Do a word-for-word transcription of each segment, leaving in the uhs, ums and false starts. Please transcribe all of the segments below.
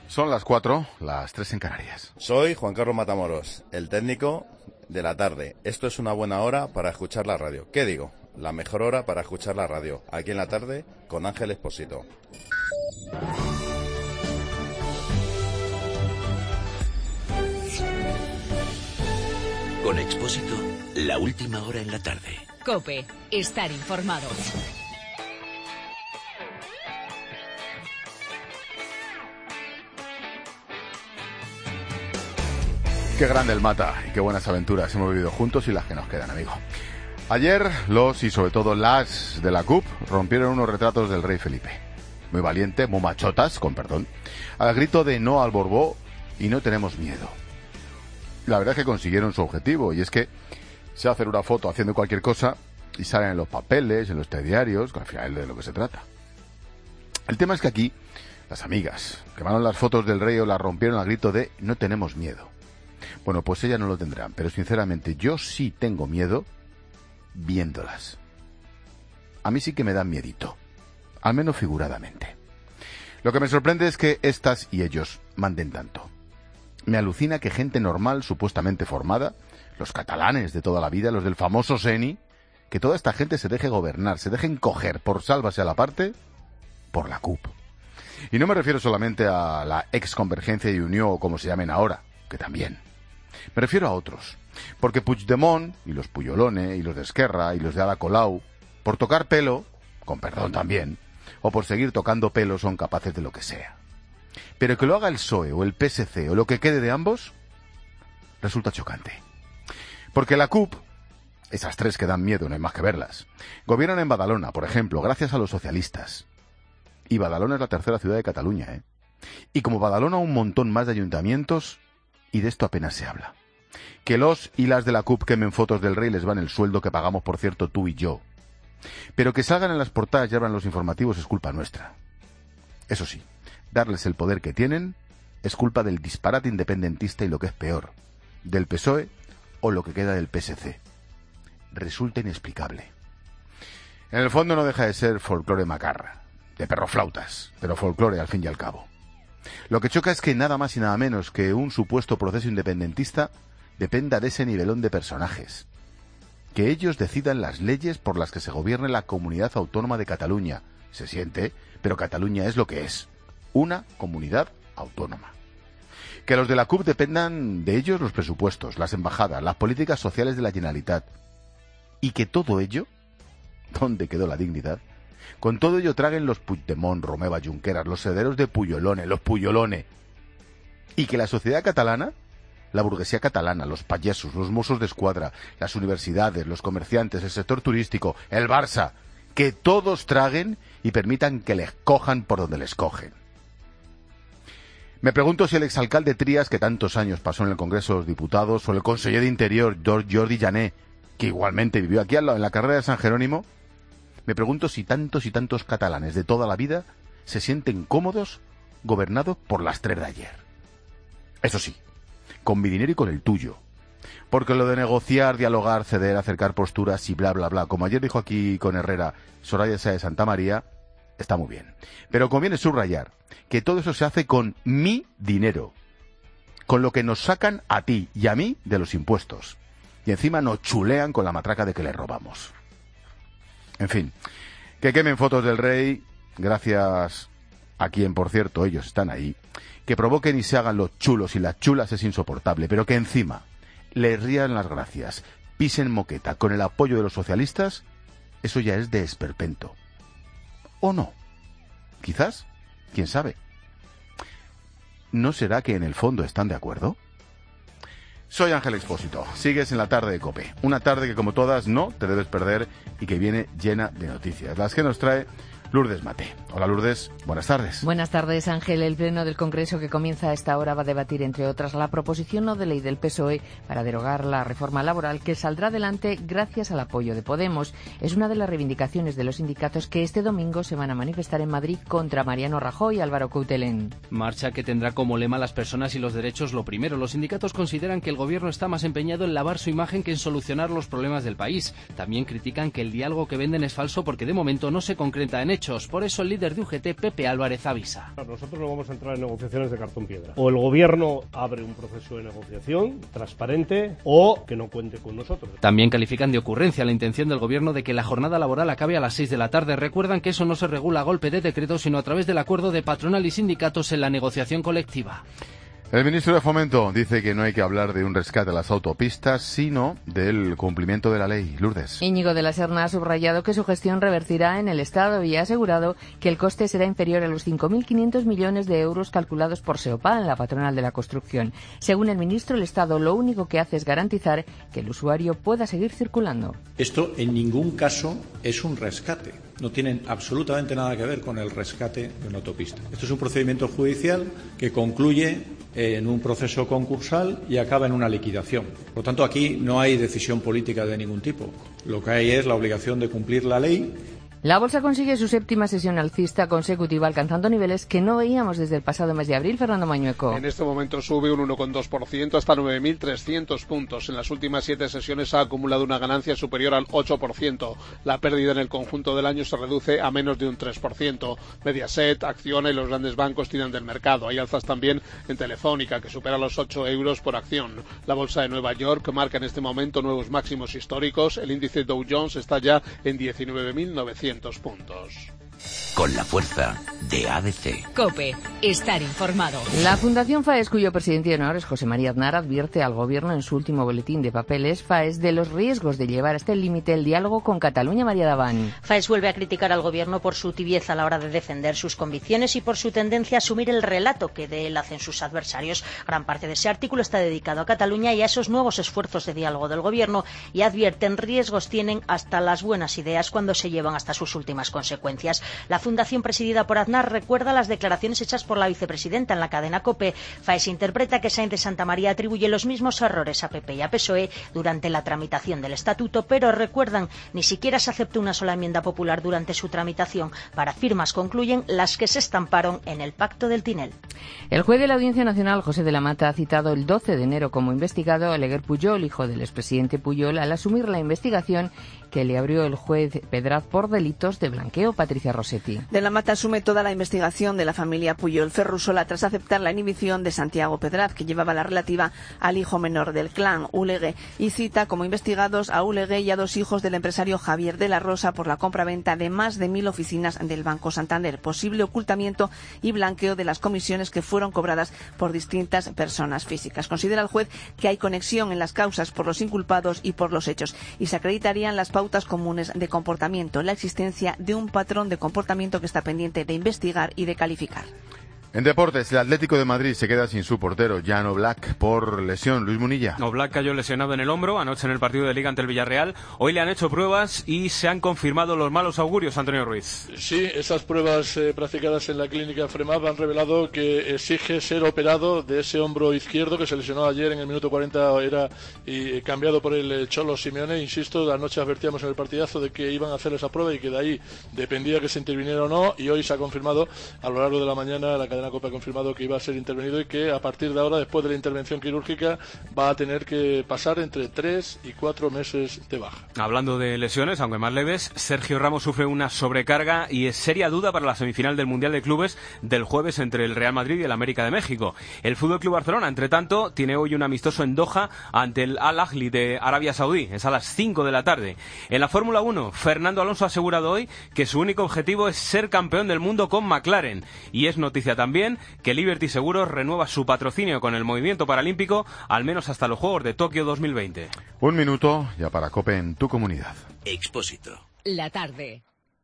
Son las cuatro, las tres en Canarias. Soy Juan Carlos Matamoros, el técnico de la tarde. Esto es una buena hora para escuchar la radio. ¿Qué digo? La mejor hora para escuchar la radio. Aquí en la tarde con Ángel Expósito. Con Expósito, la última hora en la tarde. COPE, estar informado. Qué grande el Mata y qué buenas aventuras hemos vivido juntos y las que nos quedan, amigo. Ayer los y sobre todo las de la C U P rompieron unos retratos del rey Felipe. Muy valiente, muy machotas, con perdón, al grito de no al Borbó y no tenemos miedo. La verdad es que consiguieron su objetivo, y es que se hacen una foto haciendo cualquier cosa y salen en los papeles, en los telediarios, que al final es de lo que se trata. El tema es que aquí las amigas quemaron las fotos del rey o las rompieron al grito de no tenemos miedo. Bueno, pues ellas no lo tendrán, pero sinceramente yo sí tengo miedo viéndolas. A mí sí que me dan miedito, al menos figuradamente. Lo que me sorprende es que estas y ellos manden tanto. Me alucina que gente normal, supuestamente formada, los catalanes de toda la vida, los del famoso Seni, que toda esta gente se deje gobernar, se dejen coger por sálvase a la parte, por la C U P. Y no me refiero solamente a la ex Convergencia y Unió, o como se llamen ahora, que también. Me refiero a otros, porque Puigdemont, y los Puyolones, y los de Esquerra, y los de Ada Colau, por tocar pelo, con perdón también, o por seguir tocando pelo son capaces de lo que sea. Pero que lo haga el P S O E o el P S C o lo que quede de ambos, resulta chocante. Porque la C U P, esas tres que dan miedo, no hay más que verlas, gobiernan en Badalona, por ejemplo, gracias a los socialistas. Y Badalona es la tercera ciudad de Cataluña, ¿eh? Y como Badalona un montón más de ayuntamientos, y de esto apenas se habla. Que los y las de la C U P quemen fotos del rey les van el sueldo que pagamos, por cierto, tú y yo. Pero que salgan en las portadas y abran los informativos es culpa nuestra. Eso sí, darles el poder que tienen es culpa del disparate independentista y, lo que es peor, del P S O E o lo que queda del P S C. Resulta inexplicable. En el fondo no deja de ser folclore macarra, de perroflautas, pero folclore al fin y al cabo. Lo que choca es que nada más y nada menos que un supuesto proceso independentista dependa de ese nivelón de personajes. Que ellos decidan las leyes por las que se gobierne la comunidad autónoma de Cataluña. Se siente, pero Cataluña es lo que es, una comunidad autónoma. Que los de la C U P dependan de ellos los presupuestos, las embajadas, las políticas sociales de la Generalitat. Y que todo ello, ¿dónde quedó la dignidad? Con todo ello traguen los Puigdemont, Romeva, Junqueras, los herederos de Puyolone, los Puyolone. Y que la sociedad catalana, la burguesía catalana, los payesos, los mozos de escuadra, las universidades, los comerciantes, el sector turístico, el Barça, que todos traguen y permitan que les cojan por donde les cogen. Me pregunto si el exalcalde Trías, que tantos años pasó en el Congreso de los Diputados, o el conseller de Interior, Jordi Jané, que igualmente vivió aquí al lado, en la carrera de San Jerónimo, me pregunto si tantos y tantos catalanes de toda la vida se sienten cómodos gobernados por las tres de ayer. Eso sí, con mi dinero y con el tuyo. Porque lo de negociar, dialogar, ceder, acercar posturas y bla, bla, bla, como ayer dijo aquí con Herrera Soraya Sáez de Santa María, está muy bien. Pero conviene subrayar que todo eso se hace con mi dinero. Con lo que nos sacan a ti y a mí de los impuestos. Y encima nos chulean con la matraca de que les robamos. En fin, que quemen fotos del rey, gracias a quien, por cierto, ellos están ahí. Que provoquen y se hagan los chulos y las chulas es insoportable, pero que encima les rían las gracias, pisen moqueta con el apoyo de los socialistas, eso ya es de esperpento. ¿O no? Quizás, quién sabe. ¿No será que en el fondo están de acuerdo? Soy Ángel Expósito, sigues en la tarde de COPE, una tarde que como todas no te debes perder y que viene llena de noticias, las que nos trae Lourdes Mate. Hola Lourdes, buenas tardes. Buenas tardes Ángel. El Pleno del Congreso que comienza a esta hora va a debatir, entre otras, la proposición no de ley del P S O E para derogar la reforma laboral, que saldrá adelante gracias al apoyo de Podemos. Es una de las reivindicaciones de los sindicatos que este domingo se van a manifestar en Madrid contra Mariano Rajoy y Álvaro Coutelén. Marcha que tendrá como lema las personas y los derechos lo primero. Los sindicatos consideran que el gobierno está más empeñado en lavar su imagen que en solucionar los problemas del país. También critican que el diálogo que venden es falso porque de momento no se concreta en hechos. Por eso el líder de U G T, Pepe Álvarez, avisa. Nosotros no vamos a entrar en negociaciones de cartón piedra. O el gobierno abre un proceso de negociación transparente o que no cuente con nosotros. También califican de ocurrencia la intención del gobierno de que la jornada laboral acabe a las seis de la tarde. Recuerdan que eso no se regula a golpe de decreto, sino a través del acuerdo de patronal y sindicatos en la negociación colectiva. El ministro de Fomento dice que no hay que hablar de un rescate a las autopistas, sino del cumplimiento de la ley. Lourdes. Íñigo de la Serna ha subrayado que su gestión revertirá en el Estado y ha asegurado que el coste será inferior a los cinco mil quinientos millones de euros calculados por SEOPA, la patronal de la construcción. Según el ministro, el Estado lo único que hace es garantizar que el usuario pueda seguir circulando. Esto en ningún caso es un rescate. No tienen absolutamente nada que ver con el rescate de una autopista. Esto es un procedimiento judicial que concluye en un proceso concursal y acaba en una liquidación. Por lo tanto, aquí no hay decisión política de ningún tipo. Lo que hay es la obligación de cumplir la ley. La bolsa consigue su séptima sesión alcista consecutiva, alcanzando niveles que no veíamos desde el pasado mes de abril. Fernando Mañueco. En este momento sube un uno coma dos por ciento hasta nueve mil trescientos puntos. En las últimas siete sesiones ha acumulado una ganancia superior al ocho por ciento. La pérdida en el conjunto del año se reduce a menos de un tres por ciento. Mediaset, Acciona y los grandes bancos tiran del mercado. Hay alzas también en Telefónica, que supera los ocho euros por acción. La bolsa de Nueva York marca en este momento nuevos máximos históricos. El índice Dow Jones está ya en diecinueve mil novecientos puntos. Con la fuerza de A D C. COPE. Estar informado. La Fundación FAES, cuyo presidente de honor es José María Aznar, advierte al Gobierno en su último boletín de papeles FAES de los riesgos de llevar hasta el límite el diálogo con Cataluña. María Daván. FAES vuelve a criticar al Gobierno por su tibieza a la hora de defender sus convicciones y por su tendencia a asumir el relato que de él hacen sus adversarios. Gran parte de ese artículo está dedicado a Cataluña y a esos nuevos esfuerzos de diálogo del Gobierno, y advierten riesgos tienen hasta las buenas ideas cuando se llevan hasta sus últimas consecuencias. La Fundación presidida por Aznar recuerda las declaraciones hechas por la vicepresidenta en la cadena COPE. FAES interpreta que Sáenz de Santamaría atribuye los mismos errores a P P y a P S O E durante la tramitación del estatuto, pero recuerdan, ni siquiera se aceptó una sola enmienda popular durante su tramitación. Para firmas, concluyen, las que se estamparon en el Pacto del Tinel. El juez de la Audiencia Nacional, José de la Mata, ha citado el doce de enero como investigado a Oleguer Pujol, hijo del expresidente Pujol, al asumir la investigación que le abrió el juez Pedraz por delitos de blanqueo. Patricia Rossetti. De la Mata asume toda la investigación de la familia Pujol Ferrusola tras aceptar la inhibición de Santiago Pedraz, que llevaba la relativa al hijo menor del clan, Ulegue, y cita como investigados a Ulegue y a dos hijos del empresario Javier de la Rosa por la compraventa de más de mil oficinas del Banco Santander, posible ocultamiento y blanqueo de las comisiones que fueron cobradas por distintas personas físicas. Considera el juez que hay conexión en las causas por los inculpados y por los hechos, y se acreditarían las pautas comunes de comportamiento, la existencia de un patrón de comportamiento que está pendiente de investigar y de calificar. En deportes, el Atlético de Madrid se queda sin su portero, Jan Oblak, por lesión. Luis Munilla. Oblak cayó lesionado en el hombro anoche en el partido de Liga ante el Villarreal. Hoy le han hecho pruebas y se han confirmado los malos augurios, Antonio Ruiz. Sí, esas pruebas eh, practicadas en la clínica FREMAP han revelado que exige ser operado de ese hombro izquierdo que se lesionó ayer en el minuto cuarenta, era y, cambiado por el Cholo Simeone. Insisto, anoche advertíamos en el partidazo de que iban a hacer esa prueba y que de ahí dependía que se interviniera o no, y hoy se ha confirmado a lo largo de la mañana. La cadena COPE ha confirmado que iba a ser intervenido y que a partir de ahora, después de la intervención quirúrgica, va a tener que pasar entre tres y cuatro meses de baja. Hablando de lesiones, aunque más leves, Sergio Ramos sufre una sobrecarga y es seria duda para la semifinal del Mundial de Clubes del jueves entre el Real Madrid y el América de México. El F C Barcelona, entre tanto, tiene hoy un amistoso en Doha ante el Al Ahly de Arabia Saudí. Es a las cinco de la tarde. En la Fórmula uno, Fernando Alonso ha asegurado hoy que su único objetivo es ser campeón del mundo con McLaren. Y es noticia también que Liberty Seguros renueva su patrocinio con el movimiento paralímpico al menos hasta los Juegos de Tokio dos mil veinte. Un minuto ya para COPE en tu comunidad. Expósito. La tarde.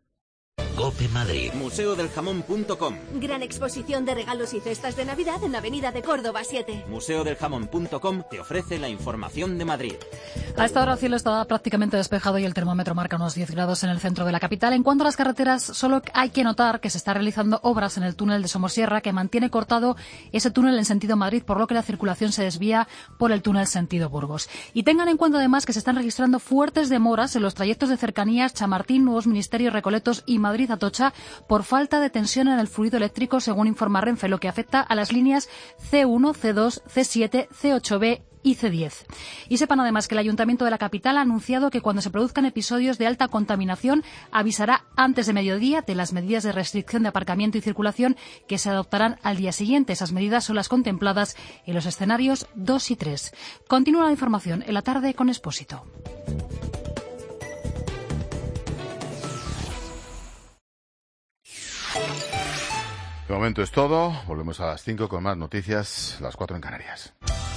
COPE Madrid. museo del jamón punto com. Gran exposición de regalos y cestas de Navidad en Avenida de Córdoba siete. museo del jamón punto com te ofrece la información de Madrid. A esta hora el cielo está prácticamente despejado y el termómetro marca unos diez grados en el centro de la capital. En cuanto a las carreteras, solo hay que notar que se está realizando obras en el túnel de Somosierra que mantiene cortado ese túnel en sentido Madrid, por lo que la circulación se desvía por el túnel sentido Burgos. Y tengan en cuenta además que se están registrando fuertes demoras en los trayectos de cercanías Chamartín, Nuevos Ministerios, Recoletos y Madrid-Atocha por falta de tensión en el fluido eléctrico, según informa Renfe, lo que afecta a las líneas C uno, C dos, C siete, C ocho B y ce diez. Y sepan además que el Ayuntamiento de la capital ha anunciado que cuando se produzcan episodios de alta contaminación avisará antes de mediodía de las medidas de restricción de aparcamiento y circulación que se adoptarán al día siguiente. Esas medidas son las contempladas en los escenarios dos y tres. Continúa la información en la tarde con Expósito. De momento es todo. Volvemos a las cinco con más noticias, las cuatro en Canarias.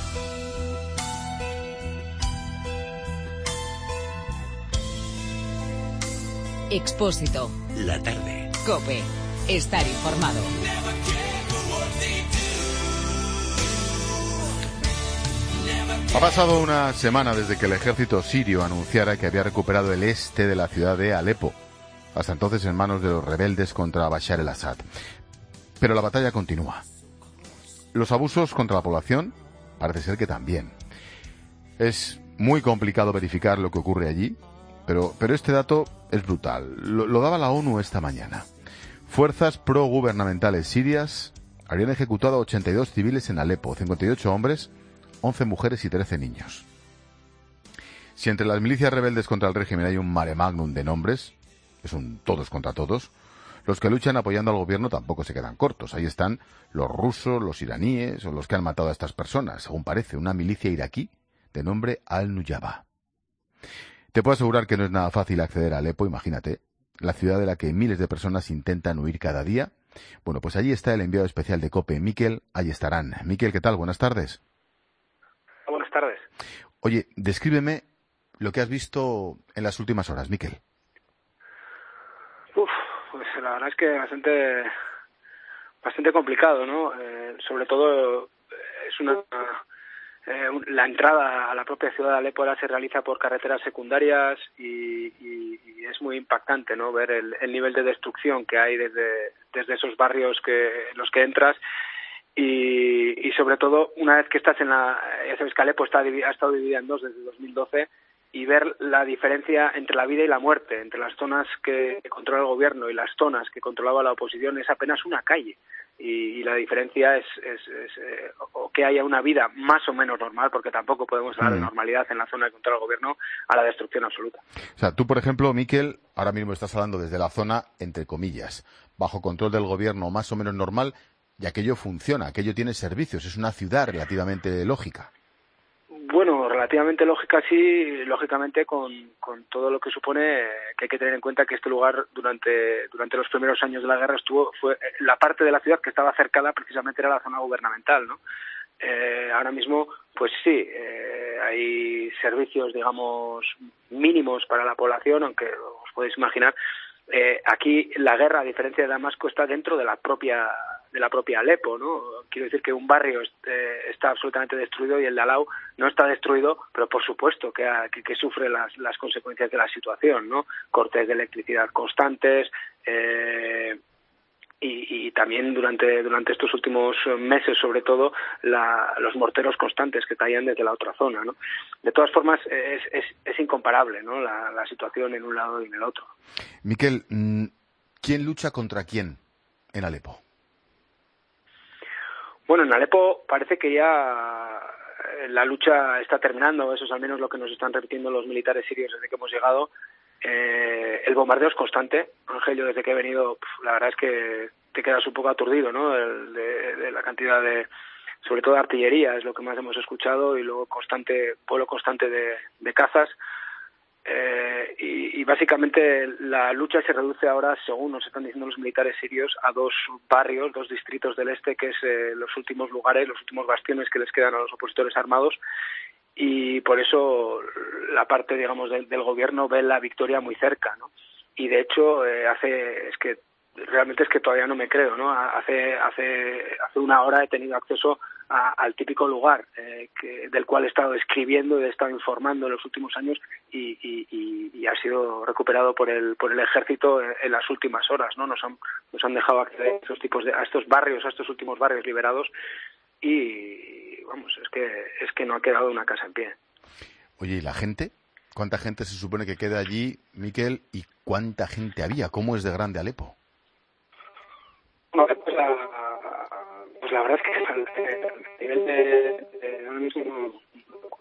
Expósito. La tarde. COPE. Estar informado. Ha pasado una semana desde que el ejército sirio anunciara que había recuperado el este de la ciudad de Alepo, hasta entonces en manos de los rebeldes contra Bashar el-Assad. Pero la batalla continúa. Los abusos contra la población parece ser que también. Es muy complicado verificar lo que ocurre allí, pero, pero este dato es brutal. Lo, lo daba la ONU esta mañana. Fuerzas progubernamentales sirias habrían ejecutado a ochenta y dos civiles en Alepo, cincuenta y ocho hombres, once mujeres y trece niños. Si entre las milicias rebeldes contra el régimen hay un mare magnum de nombres, es un todos contra todos, los que luchan apoyando al gobierno tampoco se quedan cortos. Ahí están los rusos, los iraníes o los que han matado a estas personas, según parece, una milicia iraquí de nombre Al-Nujaba. Te puedo asegurar que no es nada fácil acceder a Alepo, imagínate, la ciudad de la que miles de personas intentan huir cada día. Bueno, pues allí está el enviado especial de COPE, Miquel Ayestarán. Miquel, ¿qué tal? Buenas tardes. Buenas tardes. Oye, descríbeme lo que has visto en las últimas horas, Miquel. Uf, pues la verdad es que bastante bastante complicado, ¿no? Eh, sobre todo es una eh, la entrada a la propia ciudad de Alepo se realiza por carreteras secundarias y, y, y es muy impactante, ¿no? Ver el, el nivel de destrucción que hay desde desde esos barrios que en los que entras. Y, y sobre todo, una vez que estás en la... Ya sabes que Alepo está, ha estado dividida en dos desde dos mil doce, y ver la diferencia entre la vida y la muerte, entre las zonas que controla el gobierno y las zonas que controlaba la oposición, es apenas una calle. Y, y la diferencia es, es, es eh, o que haya una vida más o menos normal, porque tampoco podemos hablar de normalidad en la zona que controla el gobierno, a la destrucción absoluta. O sea, tú, por ejemplo, Miquel, ahora mismo estás hablando desde la zona, entre comillas, bajo control del gobierno más o menos normal, y aquello funciona, aquello tiene servicios, es una ciudad relativamente lógica. Bueno, relativamente lógica sí, lógicamente con, con todo lo que supone que hay que tener en cuenta que este lugar durante durante los primeros años de la guerra estuvo fue la parte de la ciudad que estaba cercada precisamente era la zona gubernamental, ¿no? Eh, ahora mismo, pues sí, eh, hay servicios, digamos, mínimos para la población, aunque os podéis imaginar. Eh, aquí la guerra, a diferencia de Damasco, está dentro de la propia de la propia Alepo, ¿no? Quiero decir que un barrio eh, está absolutamente destruido y el de al lado no está destruido, pero por supuesto que, ha, que, que sufre las, las consecuencias de la situación, ¿no? Cortes de electricidad constantes, eh, y, y también durante durante estos últimos meses, sobre todo, la, los morteros constantes que caían desde la otra zona, ¿no? De todas formas, es, es, es incomparable, ¿no? La, la situación en un lado y en el otro. Miquel, ¿quién lucha contra quién en Alepo? Bueno, en Alepo parece que ya la lucha está terminando, eso es al menos lo que nos están repitiendo los militares sirios desde que hemos llegado. Eh, el bombardeo es constante, Ángel, yo desde que he venido, pf, la verdad es que te quedas un poco aturdido, ¿no? De, de, de la cantidad de, sobre todo de artillería, es lo que más hemos escuchado, y luego constante, vuelo constante de, de cazas. Eh, y, y básicamente la lucha se reduce ahora, según nos están diciendo los militares sirios, a dos barrios, dos distritos del este, que es eh, los últimos lugares, los últimos bastiones que les quedan a los opositores armados, y por eso la parte, digamos, del, del gobierno ve la victoria muy cerca, ¿no? Y de hecho eh, hace es que realmente es que todavía no me creo, ¿no? Hace hace hace una hora he tenido acceso a, al típico lugar eh, que, del cual he estado escribiendo y he estado informando en los últimos años y, y, y, y ha sido recuperado por el por el ejército en, en las últimas horas, ¿no? Nos han nos han dejado acceder a estos tipos de a estos barrios, a estos últimos barrios liberados y vamos, es que es que no ha quedado una casa en pie. Oye, ¿y la gente? ¿Cuánta gente se supone que queda allí, Miquel? ¿Y cuánta gente había? ¿Cómo es de grande Alepo? No, pues la, pues la verdad es que a nivel de, de ahora mismo no,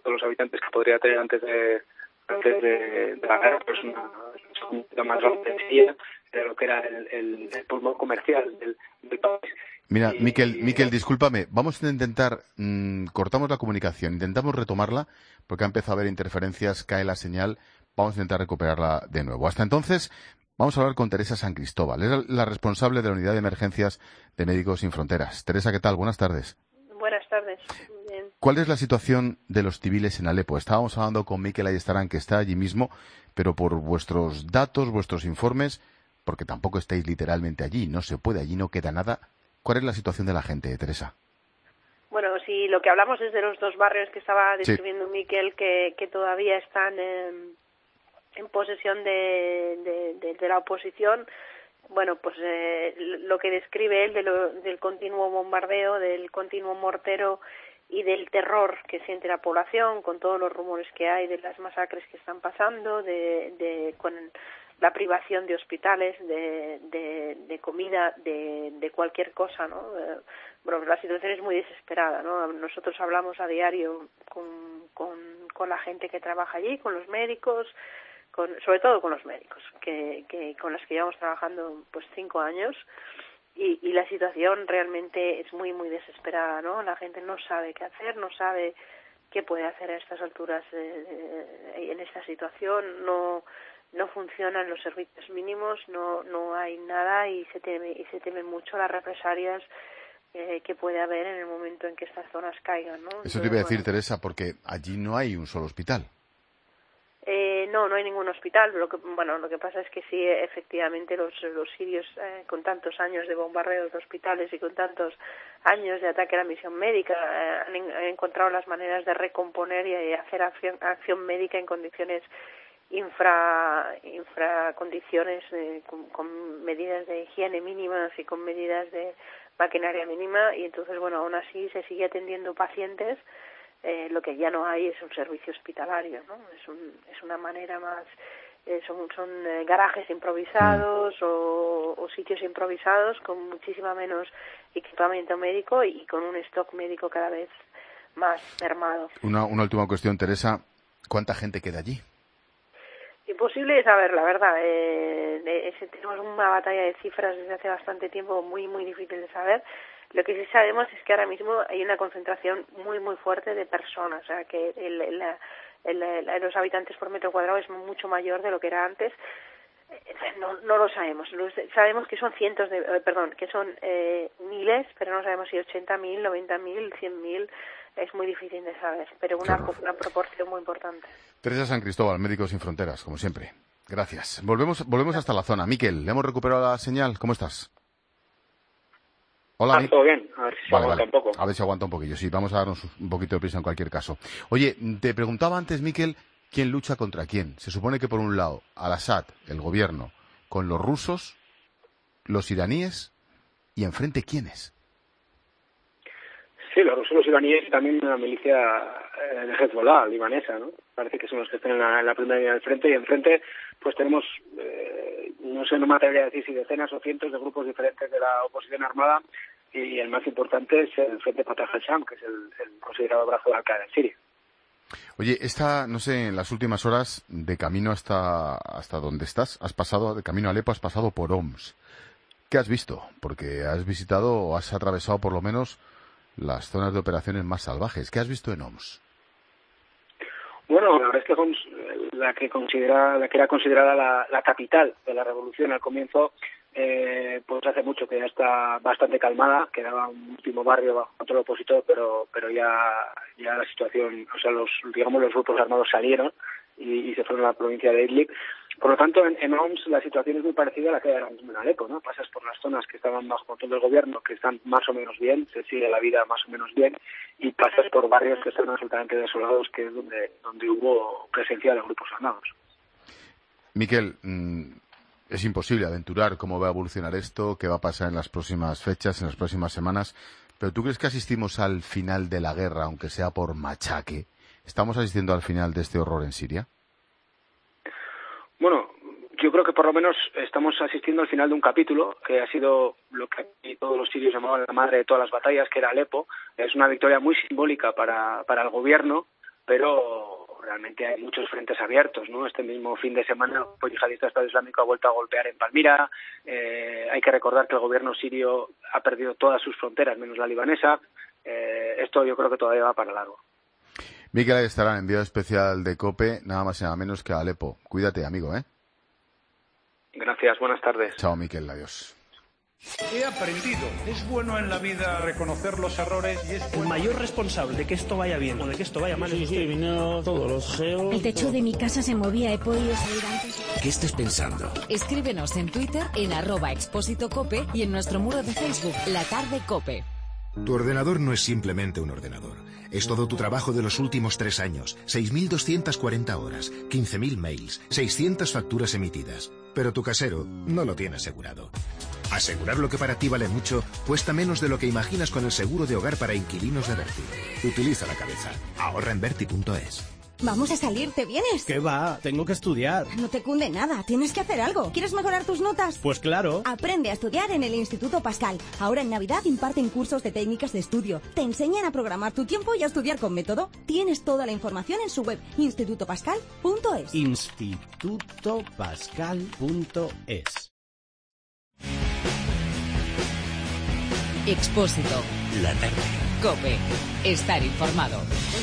todos los habitantes que podría tener antes de antes de, de la guerra, pues una, una más sencilla de lo que era el, el, el pulmón comercial del, del país. Mira, y, Miquel, y, Miquel, discúlpame, vamos a intentar, mmm, cortamos la comunicación, intentamos retomarla, porque ha empezado a haber interferencias, cae la señal, vamos a intentar recuperarla de nuevo. Hasta entonces, vamos a hablar con Teresa San Cristóbal, es la responsable de la Unidad de Emergencias de Médicos Sin Fronteras. Teresa, ¿qué tal? Buenas tardes. Buenas tardes. Bien. ¿Cuál es la situación de los civiles en Alepo? Estábamos hablando con Miquel Ayestarán, que está allí mismo, pero por vuestros datos, vuestros informes, porque tampoco estáis literalmente allí, no se puede, allí no queda nada. ¿Cuál es la situación de la gente, Teresa? Bueno, si lo que hablamos es de los dos barrios que estaba describiendo sí. Miquel, que, que todavía están en, en posesión de, de, de, de la oposición, bueno, pues eh, lo que describe él de lo, del continuo bombardeo, del continuo mortero y del terror que siente la población, con todos los rumores que hay de las masacres que están pasando, de, de con la privación de hospitales, de, de, de comida, de, de cualquier cosa, ¿no? Eh, bueno, la situación es muy desesperada, ¿no? Nosotros hablamos a diario con, con, con la gente que trabaja allí, con los médicos, con, sobre todo con los médicos, que, que con los que llevamos trabajando pues cinco años, y, y la situación realmente es muy, muy desesperada, ¿no? La gente no sabe qué hacer, no sabe qué puede hacer a estas alturas eh, en esta situación, no no funcionan los servicios mínimos, no no hay nada y se teme y se temen mucho las represalias eh, que puede haber en el momento en que estas zonas caigan, ¿no? Eso te iba a decir, bueno, Teresa, porque allí no hay un solo hospital. Eh, no, no hay ningún hospital. Lo que, bueno, lo que pasa es que sí, efectivamente, los, los sirios, eh, con tantos años de bombardeos de hospitales y con tantos años de ataque a la misión médica, eh, han, han encontrado las maneras de recomponer y hacer acción, acción médica en condiciones infra infracondiciones eh, con, con medidas de higiene mínimas y con medidas de maquinaria mínima, y entonces bueno, aún así se sigue atendiendo pacientes. Eh, lo que ya no hay es un servicio hospitalario, ¿no? Es un, es una manera más, eh, son, son eh, garajes improvisados o, o sitios improvisados con muchísima menos equipamiento médico y con un stock médico cada vez más mermado. Una, una última cuestión, Teresa, ¿cuánta gente queda allí? Imposible de saber, la verdad. Eh, eh, tenemos una batalla de cifras desde hace bastante tiempo muy, muy difícil de saber. Lo que sí sabemos es que ahora mismo hay una concentración muy, muy fuerte de personas. O sea, que el, el, el, el, los habitantes por metro cuadrado es mucho mayor de lo que era antes. No, no lo sabemos. Sabemos que son cientos de, eh, perdón, que son eh, miles, pero no sabemos si ochenta mil, noventa mil, cien mil. Es muy difícil de saber, pero una, una proporción muy importante. Teresa San Cristóbal, Médicos Sin Fronteras, como siempre. Gracias. Volvemos, volvemos hasta la zona. Miquel, ¿le hemos recuperado la señal? ¿Cómo estás? Hola. Ah, todo bien. A ver si vale, aguanta vale. un poco. A ver si aguanta un poquillo. Sí, vamos a darnos un poquito de prisa en cualquier caso. Oye, te preguntaba antes, Miquel, ¿quién lucha contra quién? Se supone que por un lado, Al-Assad, el gobierno, con los rusos, los iraníes, y enfrente, ¿quiénes? Sí, los rusos, los iraníes y también una milicia eh, de Hezbollah, libanesa, ¿no? Parece que son los que están en la, en la primera línea del frente, y enfrente pues tenemos, eh, no sé, no me atrevería a decir si decenas o cientos de grupos diferentes de la oposición armada, y el más importante es el Frente Fatah al-Sham, que es el, el considerado brazo de Al-Qaeda en Siria. Oye, esta, no sé, en las últimas horas, de camino hasta hasta donde estás, has pasado, de camino a Alepo, has pasado por Homs. ¿Qué has visto? Porque has visitado o has atravesado por lo menos las zonas de operaciones más salvajes. ¿Qué has visto en Homs? Bueno, la verdad es que Homs, la que considera, la que era considerada la, la capital de la revolución al comienzo, eh, pues hace mucho que ya está bastante calmada. Quedaba un último barrio bajo control opositor, pero pero ya ya la situación, o sea, los digamos los grupos armados salieron y, y se fueron a la provincia de Idlib. Por lo tanto, en, en Homs la situación es muy parecida a la que hay ahora mismo en Alepo, ¿no? Pasas por las zonas que estaban bajo control del gobierno, que están más o menos bien, se sigue la vida más o menos bien, y pasas por barrios que están absolutamente desolados, que es donde donde hubo presencia de los grupos armados. Miquel, mmm, es imposible aventurar cómo va a evolucionar esto, qué va a pasar en las próximas fechas, en las próximas semanas, pero ¿tú crees que asistimos al final de la guerra, aunque sea por machaque? ¿Estamos asistiendo al final de este horror en Siria? Bueno, yo creo que por lo menos estamos asistiendo al final de un capítulo que ha sido lo que aquí todos los sirios llamaban la madre de todas las batallas, que era Alepo. Es una victoria muy simbólica para, para el gobierno, pero realmente hay muchos frentes abiertos, ¿no? Este mismo fin de semana el grupo yihadista Estado Islámico ha vuelto a golpear en Palmira. Eh, hay que recordar que el gobierno sirio ha perdido todas sus fronteras, menos la libanesa. Eh, esto yo creo que todavía va para largo. Mikel Ayestarán, enviado especial de COPE, nada más y nada menos que a Alepo. Cuídate, amigo, ¿eh? Gracias, buenas tardes. Chao, Mikel, adiós. He aprendido. Es bueno en la vida reconocer los errores y es el mayor responsable de que esto vaya bien o de que esto vaya mal. Sí, sí, vino todos los geos. El techo de mi casa se movía, he podido salir antes. ¿Qué estás pensando? Escríbenos en Twitter en arroba Expósito Cope y en nuestro muro de Facebook, La Tarde Cope. Tu ordenador no es simplemente un ordenador. Es todo tu trabajo de los últimos tres años. seis mil doscientas cuarenta horas, quince mil mails, seiscientas facturas emitidas. Pero tu casero no lo tiene asegurado. Asegurar lo que para ti vale mucho cuesta menos de lo que imaginas con el seguro de hogar para inquilinos de Verti. Utiliza la cabeza. Ahorra en Verti punto es. Vamos a salir, ¿te vienes? ¿Qué va? Tengo que estudiar. No te cunde nada, tienes que hacer algo. ¿Quieres mejorar tus notas? Pues claro. Aprende a estudiar en el Instituto Pascal. Ahora en Navidad imparten cursos de técnicas de estudio. Te enseñan a programar tu tiempo y a estudiar con método. Tienes toda la información en su web, instituto pascal punto es. instituto pascal punto es. Expósito. La tarde. COPE. Estar informado.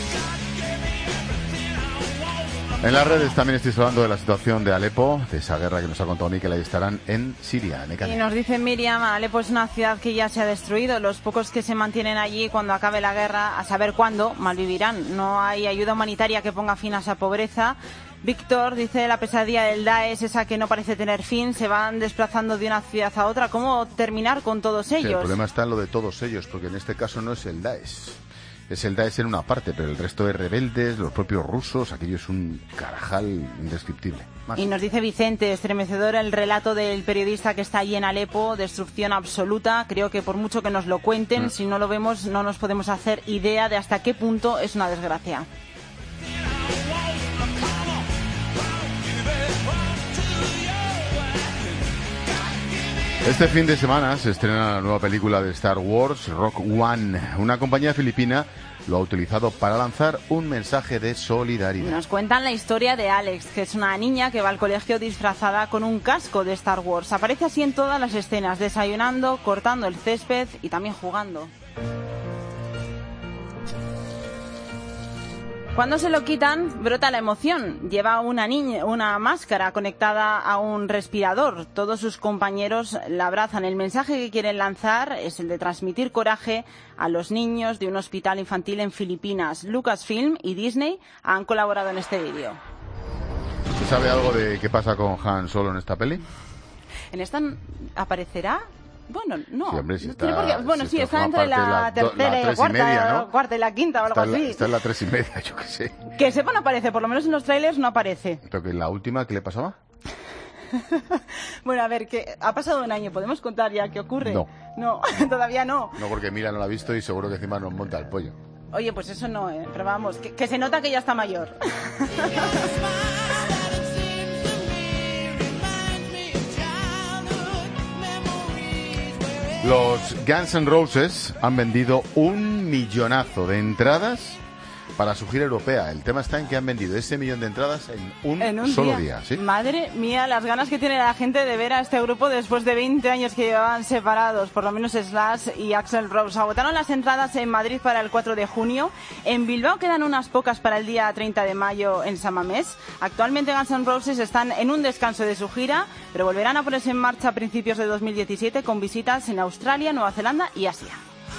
En las redes también estoy hablando de la situación de Alepo, de esa guerra que nos ha contado Mikel Ayestarán en Siria. Y nos dice Miriam, Alepo es una ciudad que ya se ha destruido. Los pocos que se mantienen allí cuando acabe la guerra, a saber cuándo, malvivirán. No hay ayuda humanitaria que ponga fin a esa pobreza. Víctor dice, la pesadilla del Daesh, esa que no parece tener fin, se van desplazando de una ciudad a otra. ¿Cómo terminar con todos ellos? Sí, el problema está en lo de todos ellos, porque en este caso no es el Daesh. Es el Daesh en una parte, pero el resto de rebeldes, los propios rusos, aquello es un carajal indescriptible. Más. Y nos dice Vicente, estremecedor el relato del periodista que está allí en Alepo, destrucción absoluta. Creo que por mucho que nos lo cuenten, mm. si no lo vemos no nos podemos hacer idea de hasta qué punto es una desgracia. Este fin de semana se estrena la nueva película de Star Wars, Rogue One. Una compañía filipina lo ha utilizado para lanzar un mensaje de solidaridad. Nos cuentan la historia de Alex, que es una niña que va al colegio disfrazada con un casco de Star Wars. Aparece así en todas las escenas, desayunando, cortando el césped y también jugando. Cuando se lo quitan, brota la emoción. Lleva una niña, una máscara conectada a un respirador. Todos sus compañeros la abrazan. El mensaje que quieren lanzar es el de transmitir coraje a los niños de un hospital infantil en Filipinas. Lucasfilm y Disney han colaborado en este vídeo. ¿Se sabe algo de qué pasa con Han Solo en esta peli? ¿En esta aparecerá? Bueno, no. Sí, hombre, si no está, tiene por qué. Bueno, si sí, está entre la, la tercera la y la cuarta, y media, ¿no? cuarta y la quinta o algo está así. La, está en la tres y media, yo qué sé. Que sepa no aparece, por lo menos en los trailers no aparece. Pero que la última, ¿qué le pasaba? Bueno, a ver, que ha pasado un año, ¿podemos contar ya qué ocurre? No. No, todavía no. No, porque Mira no la ha visto y seguro que encima nos monta el pollo. Oye, pues eso no, ¿eh? Pero vamos, que, que se nota que ya está mayor. Los Guns N' Roses han vendido un millonazo de entradas para su gira europea. El tema está en que han vendido ese millón de entradas en un, en un solo día. día. ¿Sí? Madre mía, las ganas que tiene la gente de ver a este grupo después de veinte años que llevaban separados, por lo menos Slash y Axl Rose. Agotaron las entradas en Madrid para el cuatro de junio. En Bilbao quedan unas pocas para el día treinta de mayo en San Mamés. Actualmente Guns N' Roses están en un descanso de su gira, pero volverán a ponerse en marcha a principios de dos mil diecisiete con visitas en Australia, Nueva Zelanda y Asia.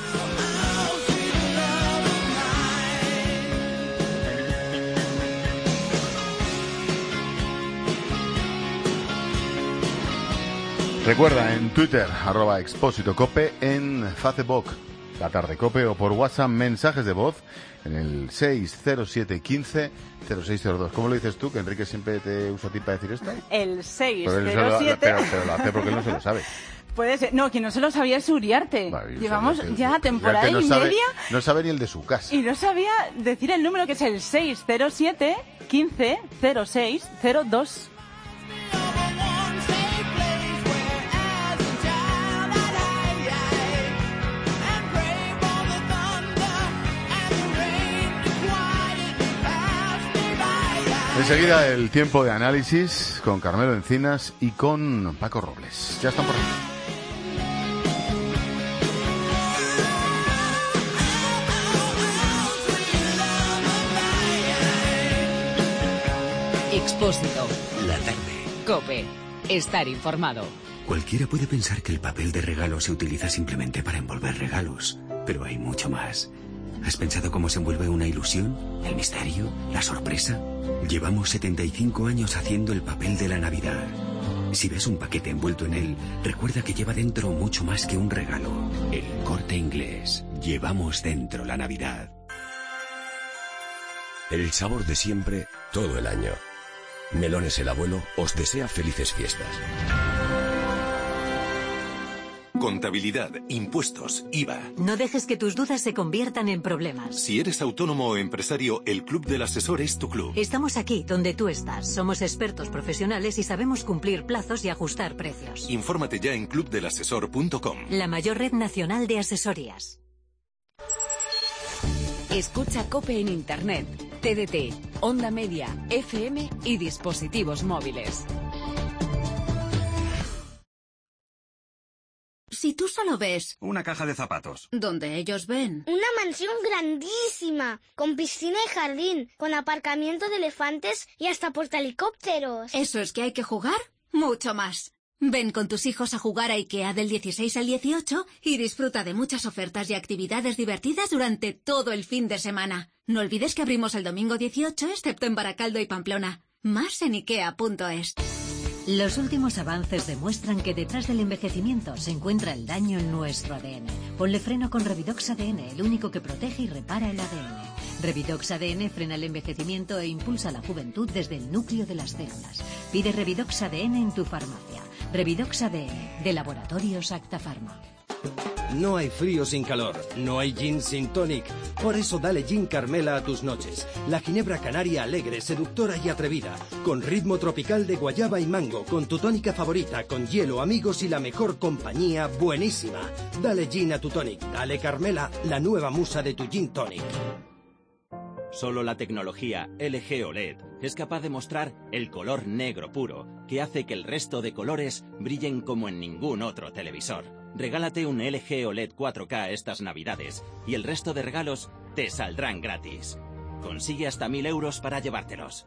Recuerda en Twitter, arroba Expósito Cope, en Facebook, La Tarde Cope, o por WhatsApp, mensajes de voz en el seis cero siete uno cinco cero seis cero dos. ¿Cómo lo dices tú? Que Enrique siempre te usa a ti para decir esto. El seis Pero, cero siete... pero, pero lo hace porque él no se lo sabe. Puede ser. No, quien no se lo sabía es Uriarte. Vale, Llevamos sabía, ya temporada no y sabe, media. No sabe ni el de su casa. Y no sabía decir el número, que es el seis cero siete uno cinco cero seis cero dos. Enseguida el tiempo de análisis con Carmelo Encinas y con Paco Robles. Ya están por aquí. Expósito. La tarde. COPE. Estar informado. Cualquiera puede pensar que el papel de regalo se utiliza simplemente para envolver regalos, pero hay mucho más. ¿Has pensado cómo se envuelve una ilusión? ¿El misterio? ¿La sorpresa? Llevamos setenta y cinco años haciendo el papel de la Navidad. Si ves un paquete envuelto en él, recuerda que lleva dentro mucho más que un regalo. El Corte Inglés. Llevamos dentro la Navidad. El sabor de siempre, todo el año. Melones el Abuelo os desea felices fiestas. Contabilidad, impuestos, I V A. No dejes que tus dudas se conviertan en problemas. Si eres autónomo o empresario, el Club del Asesor es tu club. Estamos aquí, donde tú estás. Somos expertos profesionales y sabemos cumplir plazos y ajustar precios. Infórmate ya en club del asesor punto com. La mayor red nacional de asesorías. Escucha COPE en Internet, T D T, Onda Media, F M y dispositivos móviles. Si tú solo ves una caja de zapatos, donde ellos ven una mansión grandísima, con piscina y jardín, con aparcamiento de elefantes y hasta portahelicópteros. ¿Eso es que hay que jugar? Mucho más. Ven con tus hijos a jugar a IKEA del dieciséis al dieciocho y disfruta de muchas ofertas y actividades divertidas durante todo el fin de semana. No olvides que abrimos el domingo dieciocho, excepto en Baracaldo y Pamplona. Más en ikea punto es. Los últimos avances demuestran que detrás del envejecimiento se encuentra el daño en nuestro A D N. Ponle freno con Revidox A D N, el único que protege y repara el A D N. Revidox A D N frena el envejecimiento e impulsa la juventud desde el núcleo de las células. Pide Revidox A D N en tu farmacia. Revidox A D N, de Laboratorios Acta Pharma. No hay frío sin calor, no hay gin sin tonic. Por eso dale Gin Carmela a tus noches. La ginebra canaria alegre, seductora y atrevida. Con ritmo tropical de guayaba y mango. Con tu tónica favorita, con hielo, amigos y la mejor compañía, buenísima. Dale gin a tu tonic. Dale Carmela, la nueva musa de tu gin tonic. Solo la tecnología L G O L E D es capaz de mostrar el color negro puro, que hace que el resto de colores brillen como en ningún otro televisor. Regálate un L G O L E D cuatro K estas navidades y el resto de regalos te saldrán gratis. Consigue hasta mil euros para llevártelos.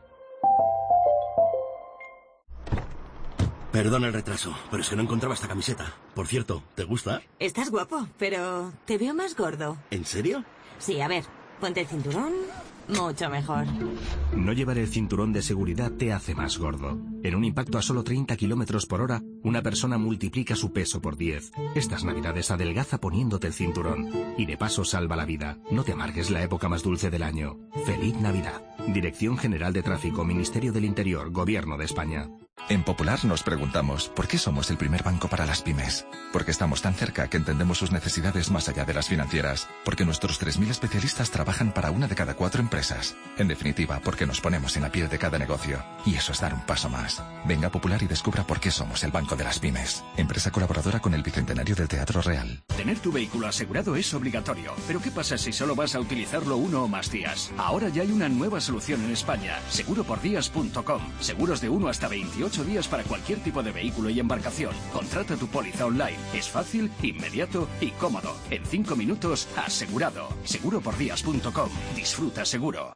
Perdona el retraso, pero es que no encontraba esta camiseta. Por cierto, ¿te gusta? Estás guapo, pero te veo más gordo. ¿En serio? Sí, a ver, ponte el cinturón. Mucho mejor. No llevar el cinturón de seguridad te hace más gordo. En un impacto a solo treinta kilómetros por hora, una persona multiplica su peso por diez. Estas navidades adelgaza poniéndote el cinturón. Y de paso salva la vida. No te amargues la época más dulce del año. ¡Feliz Navidad! Dirección General de Tráfico, Ministerio del Interior, Gobierno de España. En Popular nos preguntamos ¿por qué somos el primer banco para las pymes? Porque estamos tan cerca que entendemos sus necesidades más allá de las financieras. Porque nuestros tres mil especialistas trabajan para una de cada cuatro empresas. En definitiva, porque nos ponemos en la piel de cada negocio. Y eso es dar un paso más. Venga a Popular y descubra por qué somos el banco de las pymes. Empresa colaboradora con el Bicentenario del Teatro Real. Tener tu vehículo asegurado es obligatorio. Pero ¿qué pasa si solo vas a utilizarlo uno o más días? Ahora ya hay una nueva solución en España. seguro por días punto com. Seguros de uno hasta veintiocho días para cualquier tipo de vehículo y embarcación. Contrata tu póliza online. Es fácil, inmediato y cómodo. En cinco minutos, asegurado. seguro por días punto com. Disfruta seguro.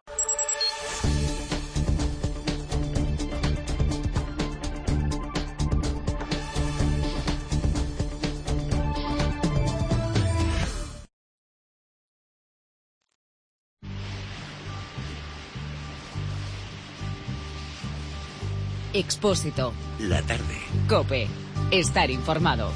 Expósito. La tarde. COPE. Estar informado.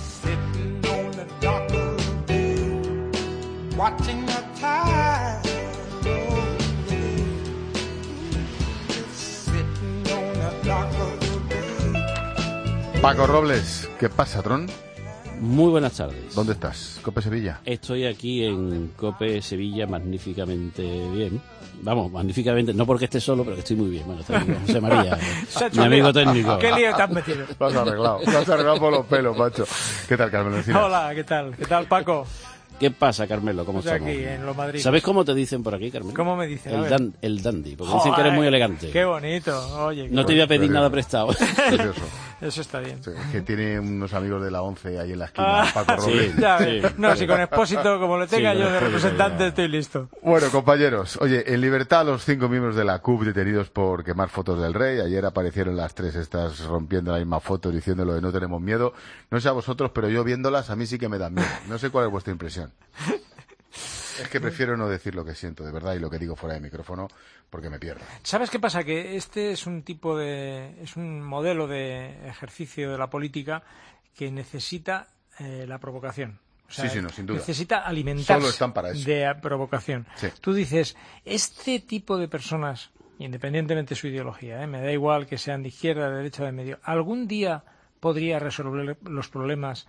Paco Robles, ¿qué pasa, Tron? Muy buenas tardes. ¿Dónde estás? ¿COPE Sevilla? Estoy aquí en COPE Sevilla magníficamente bien. Vamos, magníficamente, no porque esté solo, pero que estoy muy bien. Bueno, está aquí José María, mi amigo técnico. ¿Qué lío te has metido? Lo has arreglado, lo has arreglado por los pelos, macho. ¿Qué tal, Carmen Encinas? Hola, ¿qué tal? ¿Qué tal, Paco? ¿Qué pasa, Carmelo? ¿Cómo Pues estamos? aquí, en lo Madrid. ¿Sabes cómo te dicen por aquí, Carmelo? ¿Cómo me dicen? A El, ver. dan, el dandy, porque Joder, dicen que eres muy elegante. Qué bonito, oye. Qué no te voy a pedir bonito. nada prestado. Precioso. Eso está bien. Sí, que tiene unos amigos de la once ahí en la esquina, Ah, Paco Robles. sí, ya ves. No, si con Expósito, como lo tenga Sí, yo con de Expósito, representante, ya. estoy listo. Bueno, compañeros, oye, en libertad los cinco miembros de la C U P detenidos por quemar fotos del rey. Ayer aparecieron las tres estas rompiendo la misma foto diciendo lo de no tenemos miedo. No sé a vosotros, pero yo viéndolas a mí sí que me dan miedo. No sé cuál es vuestra impresión. Es que prefiero no decir lo que siento de verdad y lo que digo fuera de micrófono porque me pierdo. ¿Sabes qué pasa? Que este es un tipo de... es un modelo de ejercicio de la política que necesita eh, la provocación. O sea, sí, sí, no, sin duda. Necesita alimentarse Solo están para eso. de provocación. Sí. Tú dices, este tipo de personas, independientemente de su ideología, ¿eh? me da igual que sean de izquierda, de derecha o de medio, algún día podría resolver los problemas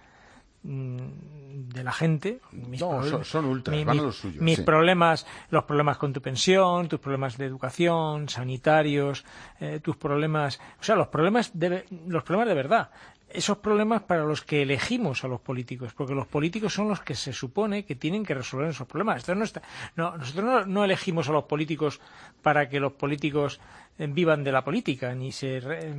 de la gente. Mis no, son, son ultras, mi, van mi, a los suyos. Mis sí. problemas, los problemas con tu pensión, tus problemas de educación, sanitarios, eh, tus problemas, o sea, los problemas de, los problemas de verdad. Esos problemas para los que elegimos a los políticos, porque los políticos son los que se supone que tienen que resolver esos problemas. Esto no está, no, nosotros no, no elegimos a los políticos para que los políticos eh, vivan de la política, ni se,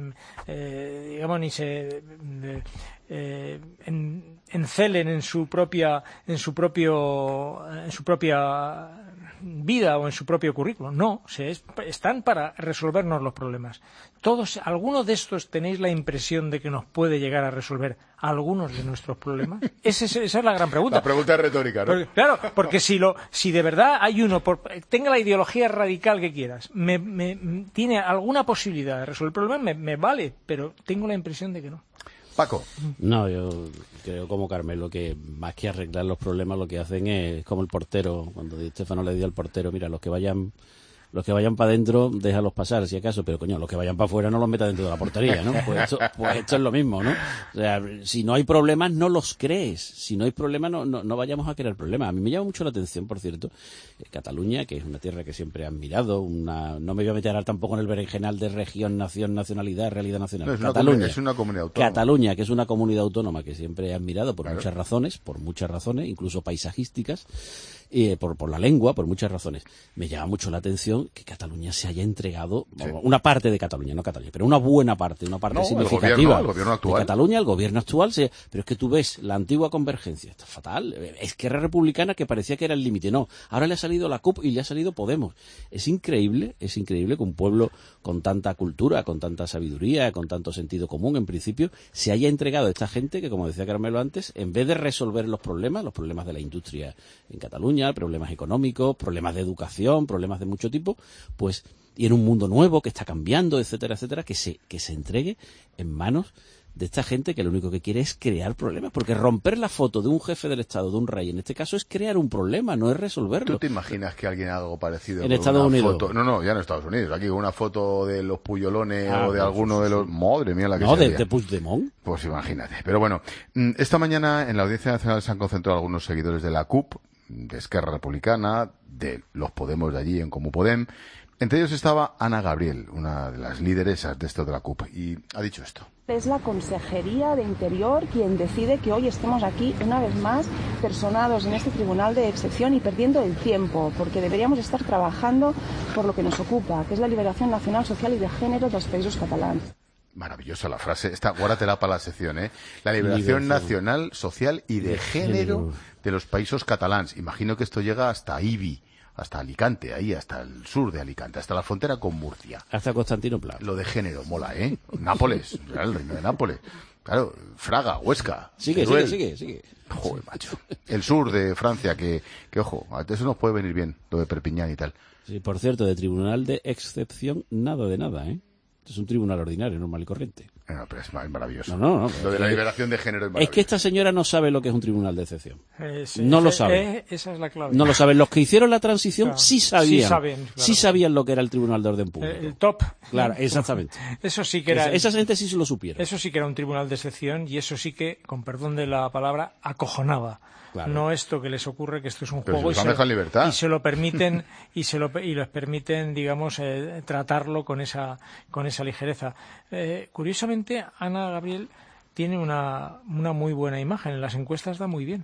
eh, digamos, ni se eh, eh, en, encelen en su propia, en su propio, en su propia vida o en su propio currículum. No, se es, están para resolvernos los problemas. Todos, algunos de estos tenéis la impresión de que nos puede llegar a resolver algunos de nuestros problemas. Ese, esa es la gran pregunta. La pregunta es retórica, ¿no? Porque, claro, porque si lo, si de verdad hay uno, por, tenga la ideología radical que quieras, me, me, tiene alguna posibilidad de resolver el problema, me, me vale, pero tengo la impresión de que no. Paco. No, yo creo como Carmelo que más que arreglar los problemas lo que hacen es como el portero, cuando Di Stéfano le dio al portero, mira, los que vayan los que vayan para adentro, déjalos pasar, si acaso, pero coño, los que vayan para afuera no los metas dentro de la portería, ¿no? Pues esto, pues esto es lo mismo, ¿no? O sea, si no hay problemas, no los crees. Si no hay problemas, no, no, no vayamos a crear problemas. A mí me llama mucho la atención, por cierto, Cataluña, que es una tierra que siempre he admirado, una, no me voy a meter ahora tampoco en el berenjenal de región, nación, nacionalidad, realidad nacional. No, es Cataluña. Una, es una comunidad autónoma. Cataluña, que es una comunidad autónoma que siempre he admirado por claro. muchas razones, por muchas razones, incluso paisajísticas, eh, por, por la lengua, por muchas razones. Me llama mucho la atención que Cataluña se haya entregado, sí. una parte de Cataluña, no Cataluña, pero una buena parte, una parte no, significativa el gobierno, el gobierno actual. de Cataluña, el gobierno actual, se, pero es que tú ves la antigua convergencia, está fatal, es que era republicana que parecía que era el límite, no, ahora le ha salido la C U P y le ha salido Podemos. Es increíble, es increíble que un pueblo con tanta cultura, con tanta sabiduría, con tanto sentido común, en principio, se haya entregado a esta gente que, como decía Carmelo antes, en vez de resolver los problemas, los problemas de la industria en Cataluña, problemas económicos, problemas de educación, problemas de mucho tipo, pues, y en un mundo nuevo que está cambiando, etcétera, etcétera, que se, que se entregue en manos de esta gente que lo único que quiere es crear problemas, porque romper la foto de un jefe del Estado, de un rey, en este caso, es crear un problema, no es resolverlo. ¿Tú te imaginas que alguien haga algo parecido en con Estados una Unidos? Foto? No, no, ya en Estados Unidos. Aquí con una foto de los Puyolones ah, o de pues, alguno sí, de sí. los... Madre mía, la que No, sería. de, de Puigdemont. Pues imagínate. Pero bueno, esta mañana en la Audiencia Nacional se han concentrado algunos seguidores de la C U P, de Esquerra Republicana, de los Podemos de allí en Comú Podem. Entre ellos estaba Ana Gabriel, una de las lideresas de esto de la C U P, y ha dicho esto. Es la Consejería de Interior quien decide que hoy estemos aquí una vez más personados en este tribunal de excepción y perdiendo el tiempo, porque deberíamos estar trabajando por lo que nos ocupa, que es la liberación nacional, social y de género de los països catalans. Maravillosa la frase. Esta, guárdatela para la sección, ¿eh? La liberación, liberación. nacional, social y de, de género, género de los països catalans. Imagino que esto llega hasta Ibi, hasta Alicante, ahí, hasta el sur de Alicante, hasta la frontera con Murcia. Hasta Constantinopla. Lo de género, mola, ¿eh? Nápoles, el reino de Nápoles. Claro, Fraga, Huesca. Sigue, Teruel. sigue, sigue, sigue. Joder, macho. El sur de Francia, que, que ojo, eso nos puede venir bien, lo de Perpiñán y tal. Sí, por cierto, de tribunal de excepción, nada de nada, ¿eh? Es un tribunal ordinario, normal y corriente. No, pero es maravilloso. No, no, no. Lo de la liberación de género es maravilloso. Es que esta señora no sabe lo que es un tribunal de excepción. Eh, sí, no ese, lo sabe. Eh, esa es la clave. No lo saben. Los que hicieron la transición claro. sí sabían. Sí, saben, claro. sí sabían lo que era el tribunal de orden público. El, el top. Claro, exactamente. Eso sí que era. Esa, esa gente sí se lo supieron. Eso sí que era un tribunal de excepción y eso sí que, con perdón de la palabra, acojonaba. Claro. No esto que les ocurre, que esto es un Pero juego si y, se, en libertad. y se lo permiten y se lo y les permiten, digamos, eh, tratarlo con esa con esa ligereza. Eh, curiosamente, Ana Gabriel tiene una una muy buena imagen en las encuestas, da muy bien.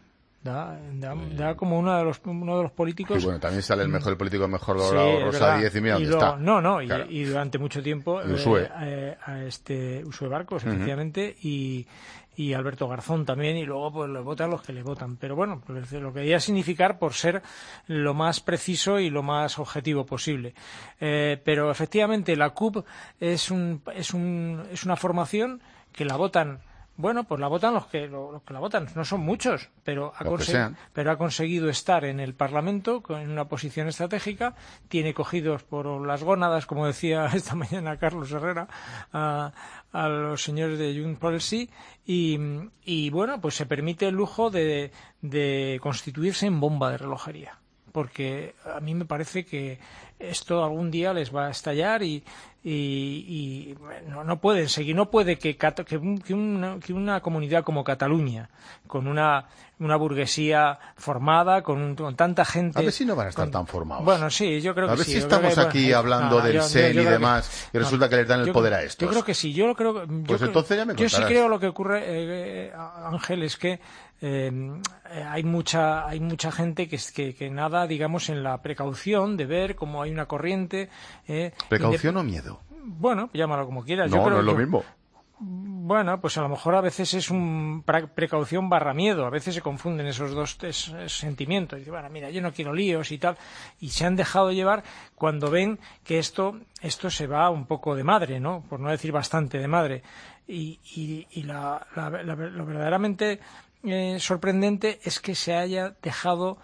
Da, da, da como uno de los uno de los políticos. Y bueno, también sale el mejor el político mejor sí, doblado, Rosa Díez, y mira dónde lo, está. No, no, claro. y, y durante mucho tiempo Usue. Eh, eh, a este Usue Barcos, Uh-huh. efectivamente, y, y Alberto Garzón también, y luego pues le votan los que le votan. Pero bueno, pues, lo que debería significar por ser lo más preciso y lo más objetivo posible. Eh, pero efectivamente la C U P es un es un es una formación que la votan. Bueno, pues la votan los que los que la votan, no son muchos, pero ha, consegui- pero ha conseguido estar en el Parlamento en una posición estratégica, tiene cogidos por las gónadas, como decía esta mañana Carlos Herrera, a, a los señores de Junts por el Sí, y, y bueno, pues se permite el lujo de, de constituirse en bomba de relojería, porque a mí me parece que esto algún día les va a estallar y y, y no, no pueden seguir, no puede que, que, un, que, una, que una comunidad como Cataluña, con una, una burguesía formada, con, un, con tanta gente... A ver si no van a estar con, tan formados. Bueno, sí, yo creo a que ver sí. si estamos que, aquí bueno, hablando no, del yo, S E N yo, yo y demás, que, y resulta no, que le dan el yo, poder a estos. Yo creo que sí, yo creo... Yo pues creo, entonces ya me Yo contarás. sí creo lo que ocurre, eh, Ángel, es que eh, hay mucha hay mucha gente que, que, que nada, digamos, en la precaución de ver cómo hay una corriente... Eh, ¿Precaución de, o miedo? Bueno, llámalo como quieras. No, yo creo no es lo que, mismo. Bueno, pues a lo mejor a veces es un precaución barra miedo. A veces se confunden esos dos es, es, sentimientos. Y dice, bueno, mira, yo no quiero líos y tal. Y se han dejado llevar cuando ven que esto esto se va un poco de madre, ¿no? Por no decir bastante de madre. Y, y, y la, la, la, lo verdaderamente eh, sorprendente es que se haya dejado...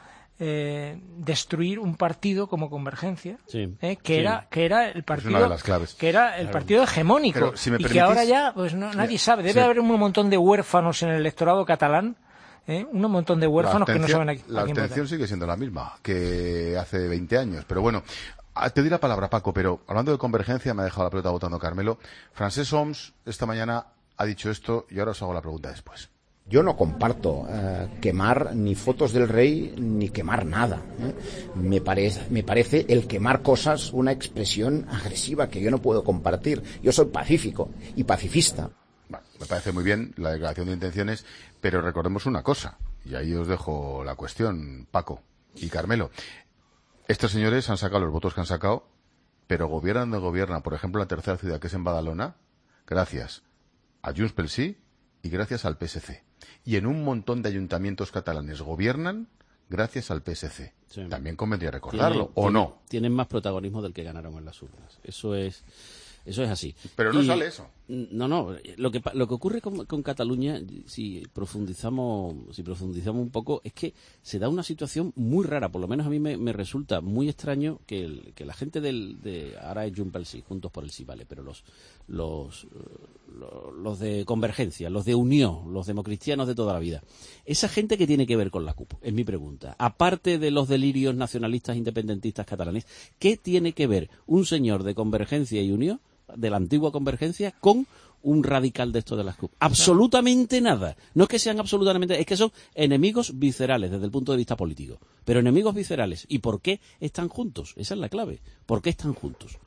Eh, destruir un partido como Convergencia, sí, eh, que sí. era que era el partido es una de las claves. que era el claro. partido hegemónico si me y permitís, que ahora ya pues no, nadie sabe, debe sí. haber un montón de huérfanos en el electorado catalán, eh, un montón de huérfanos que no saben aquí. La abstención sigue siendo la misma que hace veinte años, pero bueno. Te doy la palabra, Paco, pero hablando de Convergencia, me ha dejado la pelota votando Carmelo. Francesc Homs esta mañana ha dicho esto y ahora os hago la pregunta después. Yo no comparto eh, quemar ni fotos del rey ni quemar nada. ¿eh? Me, parece, me parece el quemar cosas una expresión agresiva que yo no puedo compartir. Yo soy pacífico y pacifista. Bueno, me parece muy bien la declaración de intenciones, pero recordemos una cosa, y ahí os dejo la cuestión, Paco y Carmelo. Estos señores han sacado los votos que han sacado, pero gobiernan donde gobiernan, por ejemplo, la tercera ciudad, que es en Badalona, gracias a Junts pel Sí y gracias al P S C. Y en un montón de ayuntamientos catalanes gobiernan gracias al P S C. Sí. También convendría recordarlo, tiene, ¿o tiene, no? Tienen más protagonismo del que ganaron en las urnas. Eso es... Eso es así. Pero no y, sale eso. No, no. Lo que lo que ocurre con, con Cataluña, si profundizamos, si profundizamos un poco, es que se da una situación muy rara. Por lo menos a mí me, me resulta muy extraño que, el, que la gente del, de ahora es Junts pel Sí, Juntos por el Sí, vale, pero los los los, los de Convergencia, los de Unión, los democristianos de toda la vida, esa gente que tiene que ver con la C U P, es mi pregunta. Aparte de los delirios nacionalistas independentistas catalanes, ¿qué tiene que ver un señor de Convergencia y Unión, de la antigua Convergencia, con un radical de esto de las C U P? Absolutamente nada. No es que sean absolutamente... Es que son enemigos viscerales desde el punto de vista político. Pero enemigos viscerales. ¿Y por qué están juntos? Esa es la clave. ¿Por qué están juntos?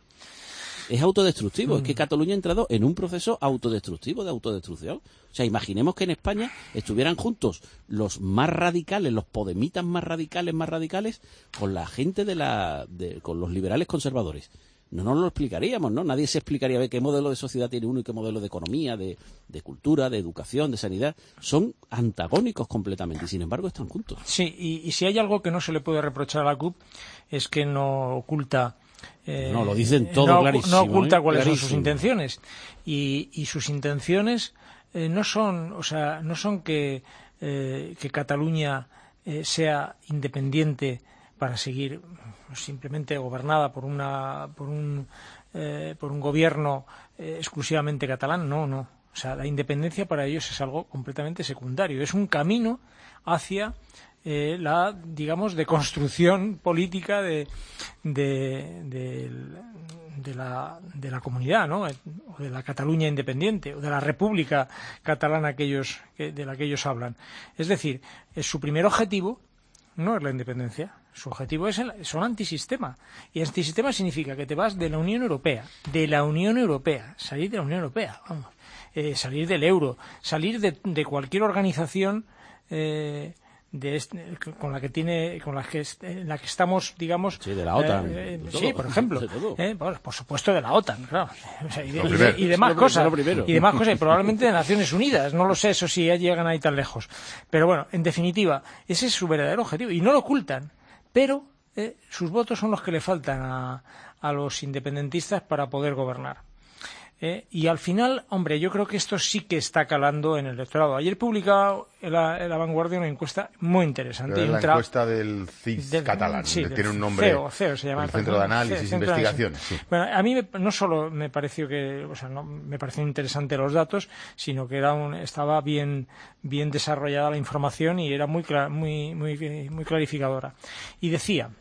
Es autodestructivo. Mm. Es que Cataluña ha entrado en un proceso autodestructivo, de autodestrucción. O sea, imaginemos que en España estuvieran juntos los más radicales, los podemitas más radicales, más radicales, con la gente de la... De, con los liberales conservadores. No nos lo explicaríamos, ¿no? Nadie se explicaría ver qué modelo de sociedad tiene uno y qué modelo de economía, de, de cultura, de educación, de sanidad. Son antagónicos completamente y, sin embargo, están juntos. Sí, y, y si hay algo que no se le puede reprochar a la C U P es que no oculta... Eh, no, lo dicen todo no, clarísimo. No oculta ¿eh? cuáles clarísimo. son sus intenciones. Y, y sus intenciones eh, no son, o sea, no son que, eh, que Cataluña eh, sea independiente para seguir simplemente gobernada por una por un eh, por un gobierno eh, exclusivamente catalán. No, no. O sea, la independencia para ellos es algo completamente secundario. Es un camino hacia eh, la, digamos, de construcción política de de, de, de la de la comunidad, ¿no? O de la Cataluña independiente o de la República Catalana que ellos que, de la que ellos hablan. Es decir, es su primer objetivo no es la independencia. Su objetivo es el, son antisistema. Y antisistema significa que te vas de la Unión Europea, de la Unión Europea, salir de la Unión Europea, vamos, eh, salir del euro, salir de, de cualquier organización eh, de este, con la que tiene, con la que en la que estamos, digamos, sí, de la OTAN, eh, de sí, por ejemplo, eh, bueno, por supuesto de la OTAN, claro, o sea, y, de, y, de, y demás cosas, y demás cosas, y probablemente de Naciones Unidas, no lo sé, eso sí, ya llegan ahí tan lejos, pero bueno, en definitiva, ese es su verdadero objetivo y no lo ocultan, pero eh, sus votos son los que le faltan a, a los independentistas para poder gobernar. Eh, y al final, hombre, yo creo que esto sí que está calando en el electorado. Ayer publicaba en la, en la Vanguardia una encuesta muy interesante. Es la tra... encuesta del C I S del, catalán, sí, que tiene un nombre, C E O, C E O se llama, el Centro de Análisis e Investigaciones. Sí. Bueno, a mí me, no solo me pareció que, o sea, no me pareció interesante los datos, sino que era un, estaba bien, bien desarrollada la información y era muy, muy, muy, muy clarificadora. Y decía,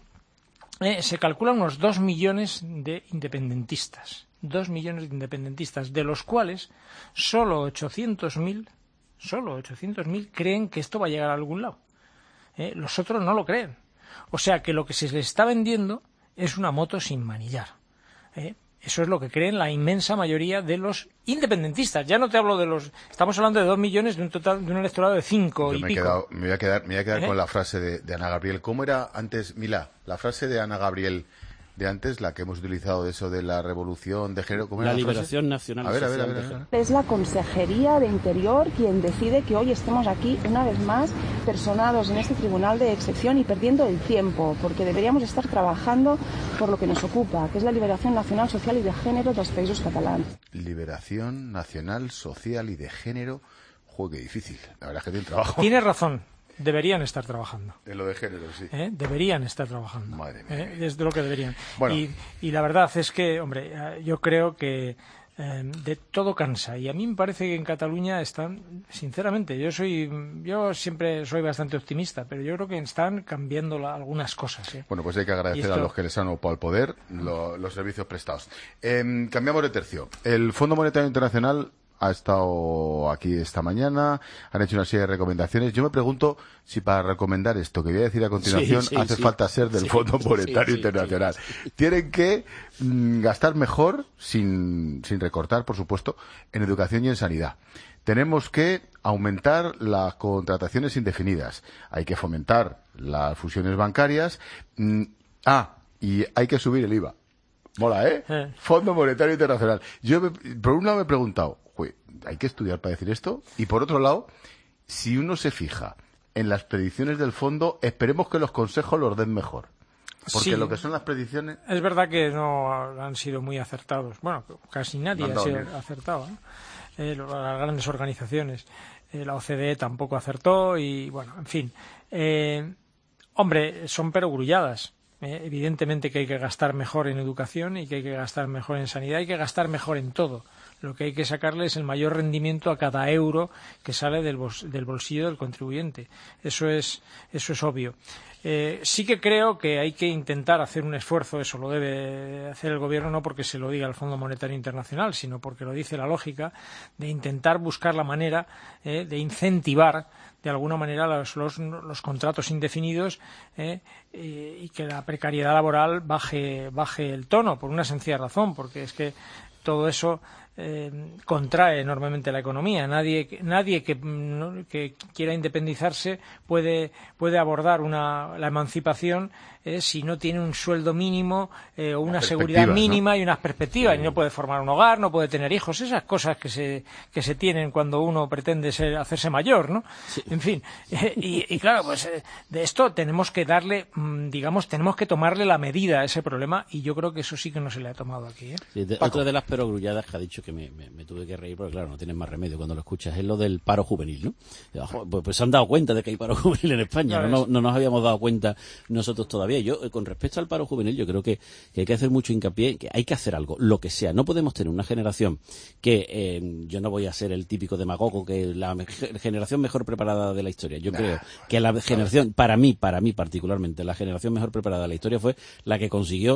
eh, se calculan unos dos millones de independentistas. Dos millones de independentistas, de los cuales solo ochocientos mil, solo ochocientos mil creen que esto va a llegar a algún lado. ¿Eh? Los otros no lo creen. O sea que lo que se les está vendiendo es una moto sin manillar. ¿Eh? Eso es lo que creen la inmensa mayoría de los independentistas. Ya no te hablo de los... Estamos hablando de dos millones de un total de un electorado de cinco y me pico. He quedado, me voy a quedar, me voy a quedar ¿Eh? con la frase de, de Ana Gabriel. ¿Cómo era antes, Milá? La frase de Ana Gabriel de antes, la que hemos utilizado de eso de la revolución de género. ¿Cómo la era la liberación frase? nacional a ver, social a ver, a ver, de a ver. Es la Consejería de Interior quien decide que hoy estemos aquí una vez más personados en este tribunal de excepción y perdiendo el tiempo, porque deberíamos estar trabajando por lo que nos ocupa, que es la liberación nacional, social y de género dels països catalans. Liberación nacional, social y de género. Joder, qué difícil. La verdad es que tiene trabajo. Tienes razón. Deberían estar trabajando. En lo de género, sí. ¿Eh? Deberían estar trabajando. Madre mía. ¿Eh? Es de lo que deberían. Bueno. Y, y la verdad es que, hombre, yo creo que eh, de todo cansa. Y a mí me parece que en Cataluña están, sinceramente, yo soy, yo siempre soy bastante optimista, pero yo creo que están cambiando la, algunas cosas. ¿eh? Bueno, pues hay que agradecer esto... a los que les han ocupado el poder lo, los servicios prestados. Eh, cambiamos de tercio. El Fondo Monetario Internacional ha estado aquí esta mañana, han hecho una serie de recomendaciones. Yo me pregunto si para recomendar esto que voy a decir a continuación sí, sí, hace sí. falta ser del sí, Fondo Monetario sí, Internacional. Sí, sí. Tienen que mm, gastar mejor, sin, sin recortar, por supuesto, en educación y en sanidad. Tenemos que aumentar las contrataciones indefinidas. Hay que fomentar las fusiones bancarias. Mm, ah, y hay que subir el I V A. Mola, ¿eh? eh. Fondo Monetario Internacional. Yo, me, por un lado, me he preguntado, hay que estudiar para decir esto, y por otro lado, si uno se fija en las predicciones del fondo, esperemos que los consejos los den mejor, porque sí, lo que son las predicciones es verdad que no han sido muy acertados, bueno, casi nadie no, no, ha sido no. acertado, ¿no? eh, las grandes organizaciones, eh, la O C D E tampoco acertó y bueno, en fin, eh, hombre, son perogrulladas. Eh, evidentemente que hay que gastar mejor en educación y que hay que gastar mejor en sanidad, hay que gastar mejor en todo. Lo que hay que sacarle es el mayor rendimiento a cada euro que sale del, bol del bolsillo del contribuyente. Eso es, eso es obvio. Eh, sí que creo que hay que intentar hacer un esfuerzo, eso lo debe hacer el gobierno, no porque se lo diga el Fondo Monetario Internacional, sino porque lo dice la lógica, de intentar buscar la manera eh, de incentivar de alguna manera los, los, los contratos indefinidos eh, y que la precariedad laboral baje, baje el tono, por una sencilla razón, porque es que todo eso eh, contrae enormemente la economía. Nadie, nadie que, no, que quiera independizarse puede, puede abordar una, la emancipación eh, si no tiene un sueldo mínimo eh, o una seguridad mínima, ¿no? Y unas perspectivas. Sí. Y no puede formar un hogar, no puede tener hijos, esas cosas que se, que se tienen cuando uno pretende ser, hacerse mayor, ¿no? Sí. En fin, eh, y, y claro, pues eh, de esto tenemos que darle, mmm, digamos, tenemos que tomarle la medida a ese problema, y yo creo que eso sí que no se le ha tomado aquí, ¿eh? Sí, de, otra de las perogrulladas que ha dicho que me, me, me tuve que reír, porque claro, no tienes más remedio cuando lo escuchas, es lo del paro juvenil, ¿no? Pues, pues se han dado cuenta de que hay paro juvenil en España, no, no, no nos habíamos dado cuenta nosotros todavía. Yo, con respecto al paro juvenil, yo creo que, que hay que hacer mucho hincapié, que hay que hacer algo, lo que sea. No podemos tener una generación que, eh, yo no voy a ser el típico demagogo, que la me generación mejor preparada de la historia. Yo nah, creo que la generación, para mí, para mí particularmente, la generación mejor preparada de la historia fue la que consiguió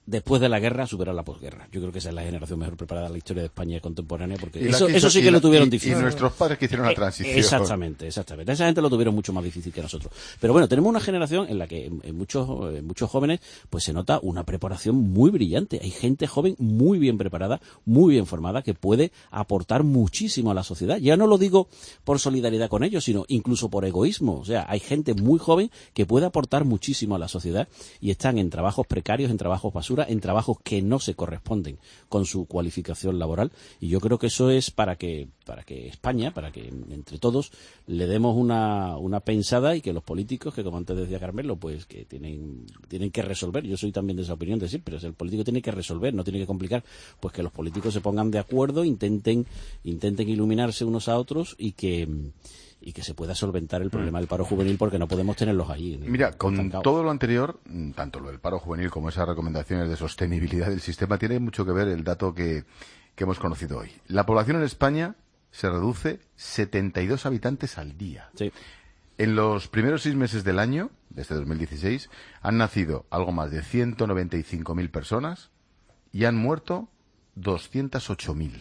después de la guerra, superar la posguerra. Yo creo que esa es la generación mejor preparada de la historia de España contemporánea, porque eso, quiso, eso sí que la, lo tuvieron y, difícil. Y nuestros padres que hicieron la transición. Exactamente, exactamente. Esa gente lo tuvieron mucho más difícil que nosotros. Pero bueno, tenemos una generación en la que en, en muchos, en muchos jóvenes pues se nota una preparación muy brillante. Hay gente joven muy bien preparada, muy bien formada, que puede aportar muchísimo a la sociedad. Ya no lo digo por solidaridad con ellos, sino incluso por egoísmo. O sea, hay gente muy joven que puede aportar muchísimo a la sociedad y están en trabajos precarios, en trabajos basura, en trabajos que no se corresponden con su cualificación laboral, y yo creo que eso es para que para que España, para que entre todos le demos una, una pensada, y que los políticos, que como antes decía Carmelo, pues que tienen tienen que resolver. Yo soy también de esa opinión de siempre, o sea, el político tiene que resolver, no tiene que complicar, pues que los políticos se pongan de acuerdo, intenten intenten iluminarse unos a otros y que y que se pueda solventar el problema del paro juvenil, porque no podemos tenerlos ahí. Mira, con estancados. Todo lo anterior, tanto lo del paro juvenil como esas recomendaciones de sostenibilidad del sistema, tiene mucho que ver el dato que, que hemos conocido hoy. La población en España se reduce setenta y dos habitantes al día. Sí. En los primeros seis meses del año, de este dos mil dieciséis, han nacido algo más de ciento noventa y cinco mil personas y han muerto doscientos ocho mil.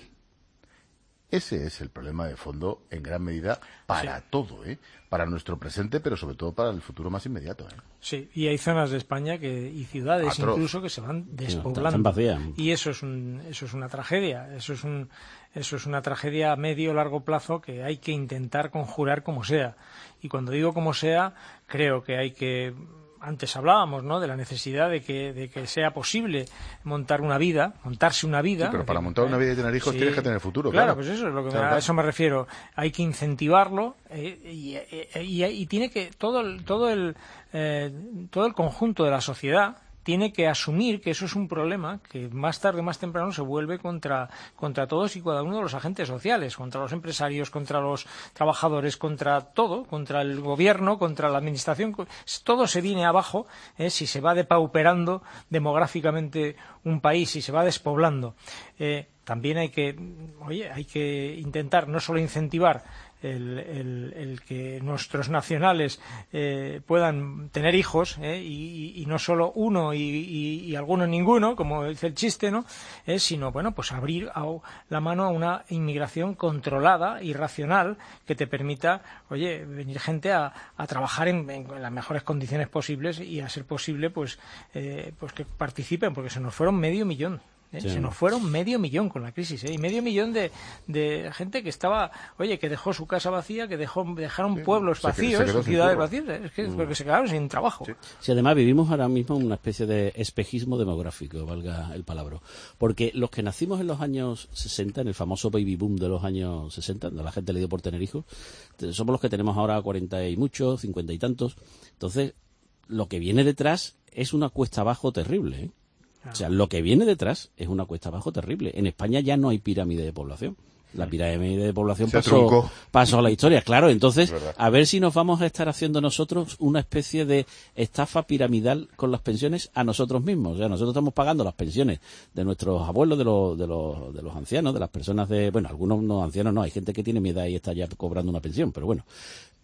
Ese es el problema de fondo, en gran medida, para sí. todo, ¿eh? Para nuestro presente, pero sobre todo para el futuro más inmediato, ¿eh? Sí, y hay zonas de España que y ciudades Atroz. incluso que se van despoblando. Sí, y eso es un, eso es una tragedia, eso es un, eso es una tragedia a medio o largo plazo que hay que intentar conjurar como sea. Y cuando digo como sea, creo que hay que... Antes hablábamos, ¿no?, de la necesidad de que, de que sea posible montar una vida, montarse una vida. Sí, pero para que, montar una vida y tener hijos sí, tienes que tener futuro. Claro, claro. pues eso es lo que claro, me, a claro. eso me refiero. Hay que incentivarlo eh, y, y, y, y tiene que todo el, todo el eh, todo el conjunto de la sociedad tiene que asumir que eso es un problema que más tarde o más temprano se vuelve contra, contra todos y cada uno de los agentes sociales, contra los empresarios, contra los trabajadores, contra todo, contra el gobierno, contra la administración. Todo se viene abajo eh, si se va depauperando demográficamente un país, si se va despoblando. Eh, también hay que, oye, hay que intentar no solo incentivar El, el, el que nuestros nacionales eh, puedan tener hijos eh, y, y no solo uno y, y, y algunos ninguno, como dice el chiste, ¿no? Eh, sino, bueno, pues abrir a, la mano a una inmigración controlada y racional que te permita, oye, venir gente a, a trabajar en, en las mejores condiciones posibles y a ser posible, pues, eh, pues que participen, porque se nos fueron medio millón. ¿Eh? Sí. Se nos fueron medio millón con la crisis, ¿eh? Y medio millón de, de gente que estaba, oye, que dejó su casa vacía, que dejó dejaron sí, pueblos vacíos, ciudades vacías, es que, mm. porque se quedaron sin trabajo. Sí. sí, además vivimos ahora mismo una especie de espejismo demográfico, valga el palabra, porque los que nacimos en los años sesenta, en el famoso baby boom de los años sesenta, donde la gente le dio por tener hijos, somos los que tenemos ahora cuarenta y muchos, cincuenta y tantos. Entonces, lo que viene detrás es una cuesta abajo terrible, ¿eh? O sea, lo que viene detrás es una cuesta abajo terrible. En España ya no hay pirámide de población. La pirámide de población pasó, pasó a la historia, claro. Entonces, a ver si nos vamos a estar haciendo nosotros una especie de estafa piramidal con las pensiones a nosotros mismos. O sea, nosotros estamos pagando las pensiones de nuestros abuelos, de los, de los, de los ancianos, de las personas de... Bueno, algunos no ancianos no, hay gente que tiene mi edad y está ya cobrando una pensión, pero bueno...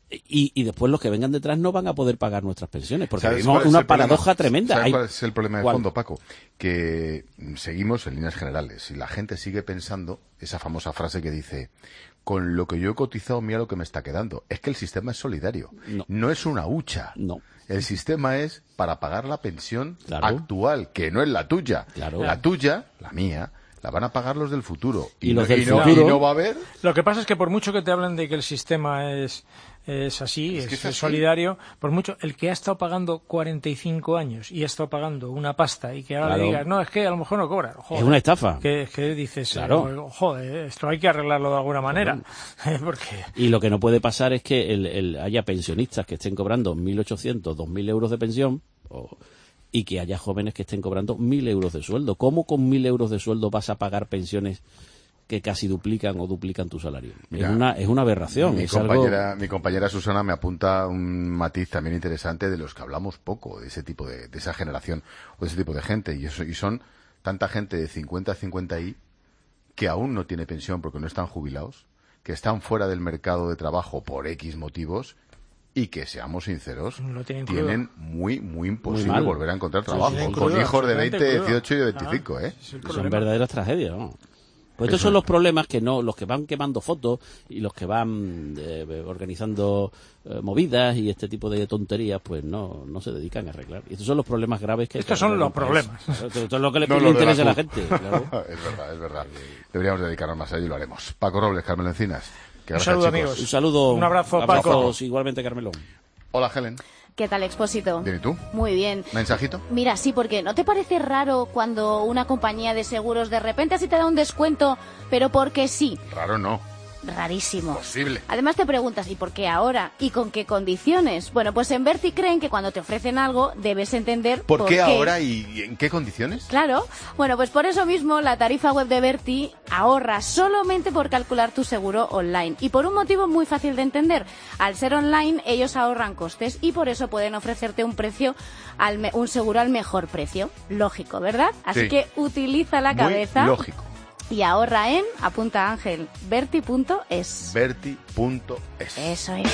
Y, y después los que vengan detrás no van a poder pagar nuestras pensiones, porque vivimos una paradoja tremenda. ¿Sabes Hay... cuál es el problema de ¿Cuál? fondo, Paco? Que seguimos en líneas generales y la gente sigue pensando esa famosa frase que dice: con lo que yo he cotizado, mira lo que me está quedando. Es que el sistema es solidario, no, no es una hucha. No. El sistema es para pagar la pensión claro. actual, que no es la tuya. Claro. La tuya, la mía, la van a pagar los del futuro. Y, y los no, del y no, futuro... y no va a haber... Lo que pasa es que por mucho que te hablen de que el sistema es... es así, es, es, que es, es solidario, por mucho, el que ha estado pagando cuarenta y cinco años y ha estado pagando una pasta y que ahora claro. le digas, no, es que a lo mejor no cobra. Joder, es una estafa. Que, es que dices, claro. eh, joder, esto hay que arreglarlo de alguna manera. Claro. Porque... Y lo que no puede pasar es que el, el, haya pensionistas que estén cobrando mil ochocientos, dos mil euros de pensión o, y que haya jóvenes que estén cobrando mil euros de sueldo. ¿Cómo con mil euros de sueldo vas a pagar pensiones que casi duplican o duplican tu salario? Mira, es una es una aberración. Mi, es compañera, algo... mi compañera Susana me apunta un matiz también interesante de los que hablamos poco, de ese tipo de, de esa generación o de ese tipo de gente. Y, eso, y son tanta gente de cincuenta a cincuenta y que aún no tiene pensión porque no están jubilados, que están fuera del mercado de trabajo por X motivos y que, seamos sinceros, Lo tienen, tienen muy, muy imposible Muy mal. volver a encontrar Sí, trabajo. sí, con crudo, hijos de veinte, absolutamente dieciocho y crudo. veinticinco, ¿eh? Son verdaderas tragedias, ¿no? Pues estos Eso son los problemas que no, los que van quemando fotos y los que van eh, organizando eh, movidas y este tipo de tonterías, pues no, no se dedican a arreglar. Y estos son los problemas graves que... Estos son los problemas. Claro, esto es lo que le, No le lo de interesa a la C U P. gente. Claro. Es verdad, es verdad. Deberíamos dedicarnos más a ello y lo haremos. Paco Robles, Carmelo Encinas. Que Un gracias, saludo, chicos. amigos. Un saludo. Un abrazo, Paco. Abrazos igualmente, Carmelo. Hola, Helen. ¿Qué tal, Expósito? Bien, ¿y tú? Muy bien. ¿Mensajito? Mira, sí, porque ¿no te parece raro cuando una compañía de seguros de repente así te da un descuento, pero porque sí? Raro no. Rarísimo. Posible. Además te preguntas, ¿y por qué ahora? ¿Y con qué condiciones? Bueno, pues en Berti creen que cuando te ofrecen algo debes entender ¿Por, qué ahora y en qué condiciones? Claro. Bueno, pues por eso mismo la tarifa web de Berti ahorra solamente por calcular tu seguro online. Y por un motivo muy fácil de entender. Al ser online, ellos ahorran costes y por eso pueden ofrecerte un precio, al me- un seguro al mejor precio. Lógico, ¿verdad? Así Sí. que utiliza la Muy cabeza. lógico. Y ahorra en, apunta Ángel, berti punto es. Berti punto es. Eso es.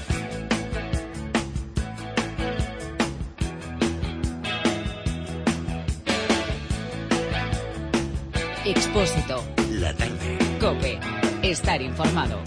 Expósito. La tarde. COPE. Estar informado.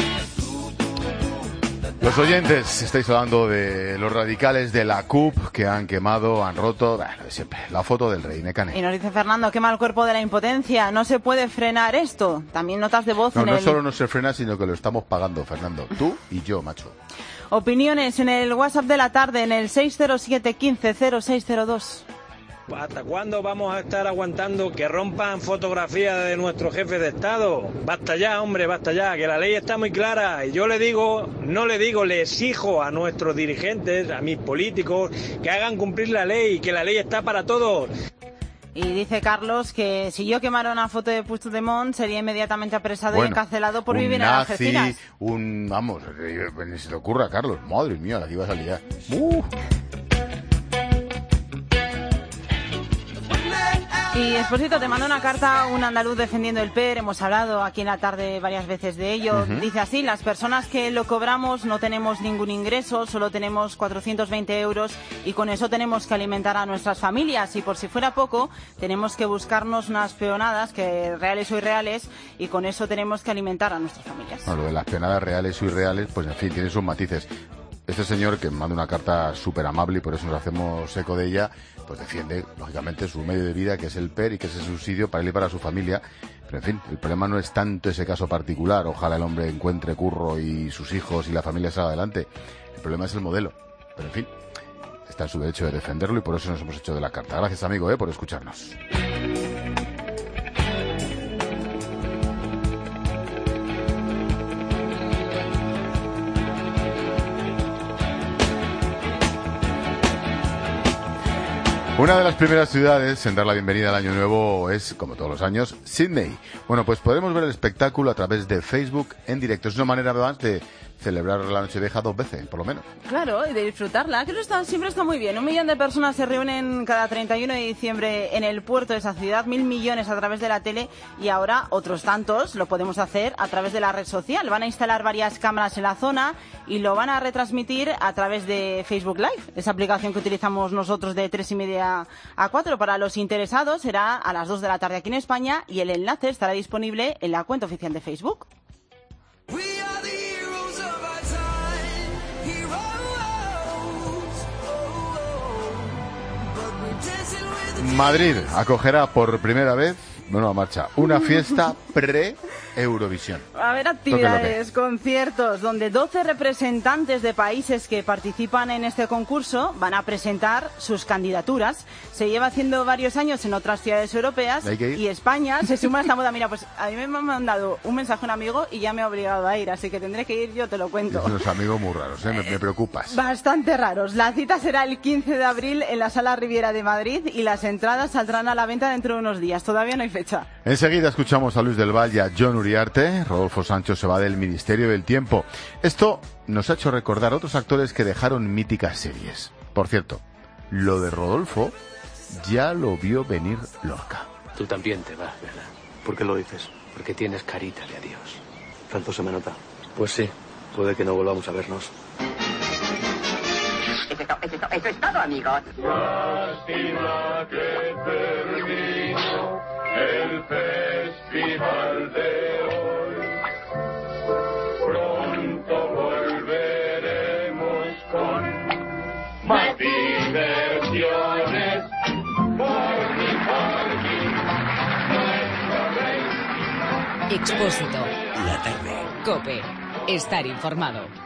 Los oyentes, estáis hablando de los radicales de la C U P que han quemado, han roto, bueno, siempre, la foto del rey, Necane. Y nos dice Fernando, quema el cuerpo de la impotencia. No se puede frenar esto. También notas de voz No, en no el... solo no se frena, sino que lo estamos pagando, Fernando. Tú y yo, macho. Opiniones en el WhatsApp de la tarde, en el seis cero siete, quince, cero seis cero dos. ¿Hasta cuándo vamos a estar aguantando que rompan fotografías de nuestro jefe de Estado? Basta ya, hombre, basta ya, que la ley está muy clara. Y yo le digo, no le digo, le exijo a nuestros dirigentes, a mis políticos, que hagan cumplir la ley, que la ley está para todos. Y dice Carlos que si yo quemara una foto de Puigdemont sería inmediatamente apresado Bueno, y encarcelado por un vivir en las nazi, Algeciras. un, vamos, eh, ni se te ocurra, Carlos. Madre mía, la que ibas a liar. Uh. Y Esposito, te manda una carta un andaluz defendiendo el P E R. Hemos hablado aquí en la tarde varias veces de ello. Ujú. Dice así, las personas que lo cobramos no tenemos ningún ingreso, solo tenemos cuatrocientos veinte euros y con eso tenemos que alimentar a nuestras familias. Y por si fuera poco, tenemos que buscarnos unas peonadas, que reales o irreales, y con eso tenemos que alimentar a nuestras familias. Bueno, lo de las penadas reales o irreales, pues en fin, tiene sus matices. Este señor, que manda una carta súper amable y por eso nos hacemos eco de ella, pues defiende, lógicamente, su medio de vida, que es el P E R y que es el subsidio para él y para su familia. Pero, en fin, el problema no es tanto ese caso particular. Ojalá el hombre encuentre curro y sus hijos y la familia salga adelante. El problema es el modelo. Pero, en fin, está en su derecho de defenderlo y por eso nos hemos hecho de la carta. Gracias, amigo, eh, por escucharnos. Una de las primeras ciudades en dar la bienvenida al año nuevo es, como todos los años, Sydney. Bueno, pues podremos ver el espectáculo a través de Facebook en directo. Es una manera más de celebrar la Nochevieja dos veces, por lo menos. Claro, y de disfrutarla, que eso está, siempre está muy bien. Un millón de personas se reúnen cada treinta y uno de diciembre en el puerto de esa ciudad, mil millones a través de la tele y ahora otros tantos lo podemos hacer a través de la red social. Van a instalar varias cámaras en la zona y lo van a retransmitir a través de Facebook Live, esa aplicación que utilizamos nosotros de tres y media a cuatro. Para los interesados será a las dos de la tarde aquí en España y el enlace estará disponible en la cuenta oficial de Facebook. Madrid acogerá por primera vez, nueva marcha, una fiesta pre-Eurovisión. Va a haber actividades, conciertos, donde doce representantes de países que participan en este concurso van a presentar sus candidaturas. Se lleva haciendo varios años en otras ciudades europeas Hay que ir. y España se suma a esta moda. Mira, pues a mí me han mandado un mensaje un amigo y ya me ha obligado a ir, así que tendré que ir, yo te lo cuento. Unos amigos muy raros, ¿eh? me, me preocupas. Bastante raros. La cita será el quince de abril en la Sala Riviera de Madrid y las entradas saldrán a la venta dentro de unos días. Todavía no hay fecha. Enseguida escuchamos a Luis del Val y a John Uriarte. Rodolfo Sancho se va del Ministerio del Tiempo. Esto nos ha hecho recordar a otros actores que dejaron míticas series. Por cierto, lo de Rodolfo ya lo vio venir Lorca. Tú también te vas, ¿verdad? ¿Por qué lo dices? Porque tienes carita de adiós. ¿Tanto se me nota? Pues sí, puede que no volvamos a vernos. Eso es, to- eso es, to- eso es todo, amigos. Lástima que terminó el festival de hoy. Pronto volveremos con más diversiones. Porgy, Porgy, nuestro rey. Expósito. La tarde. COPE. Estar informado.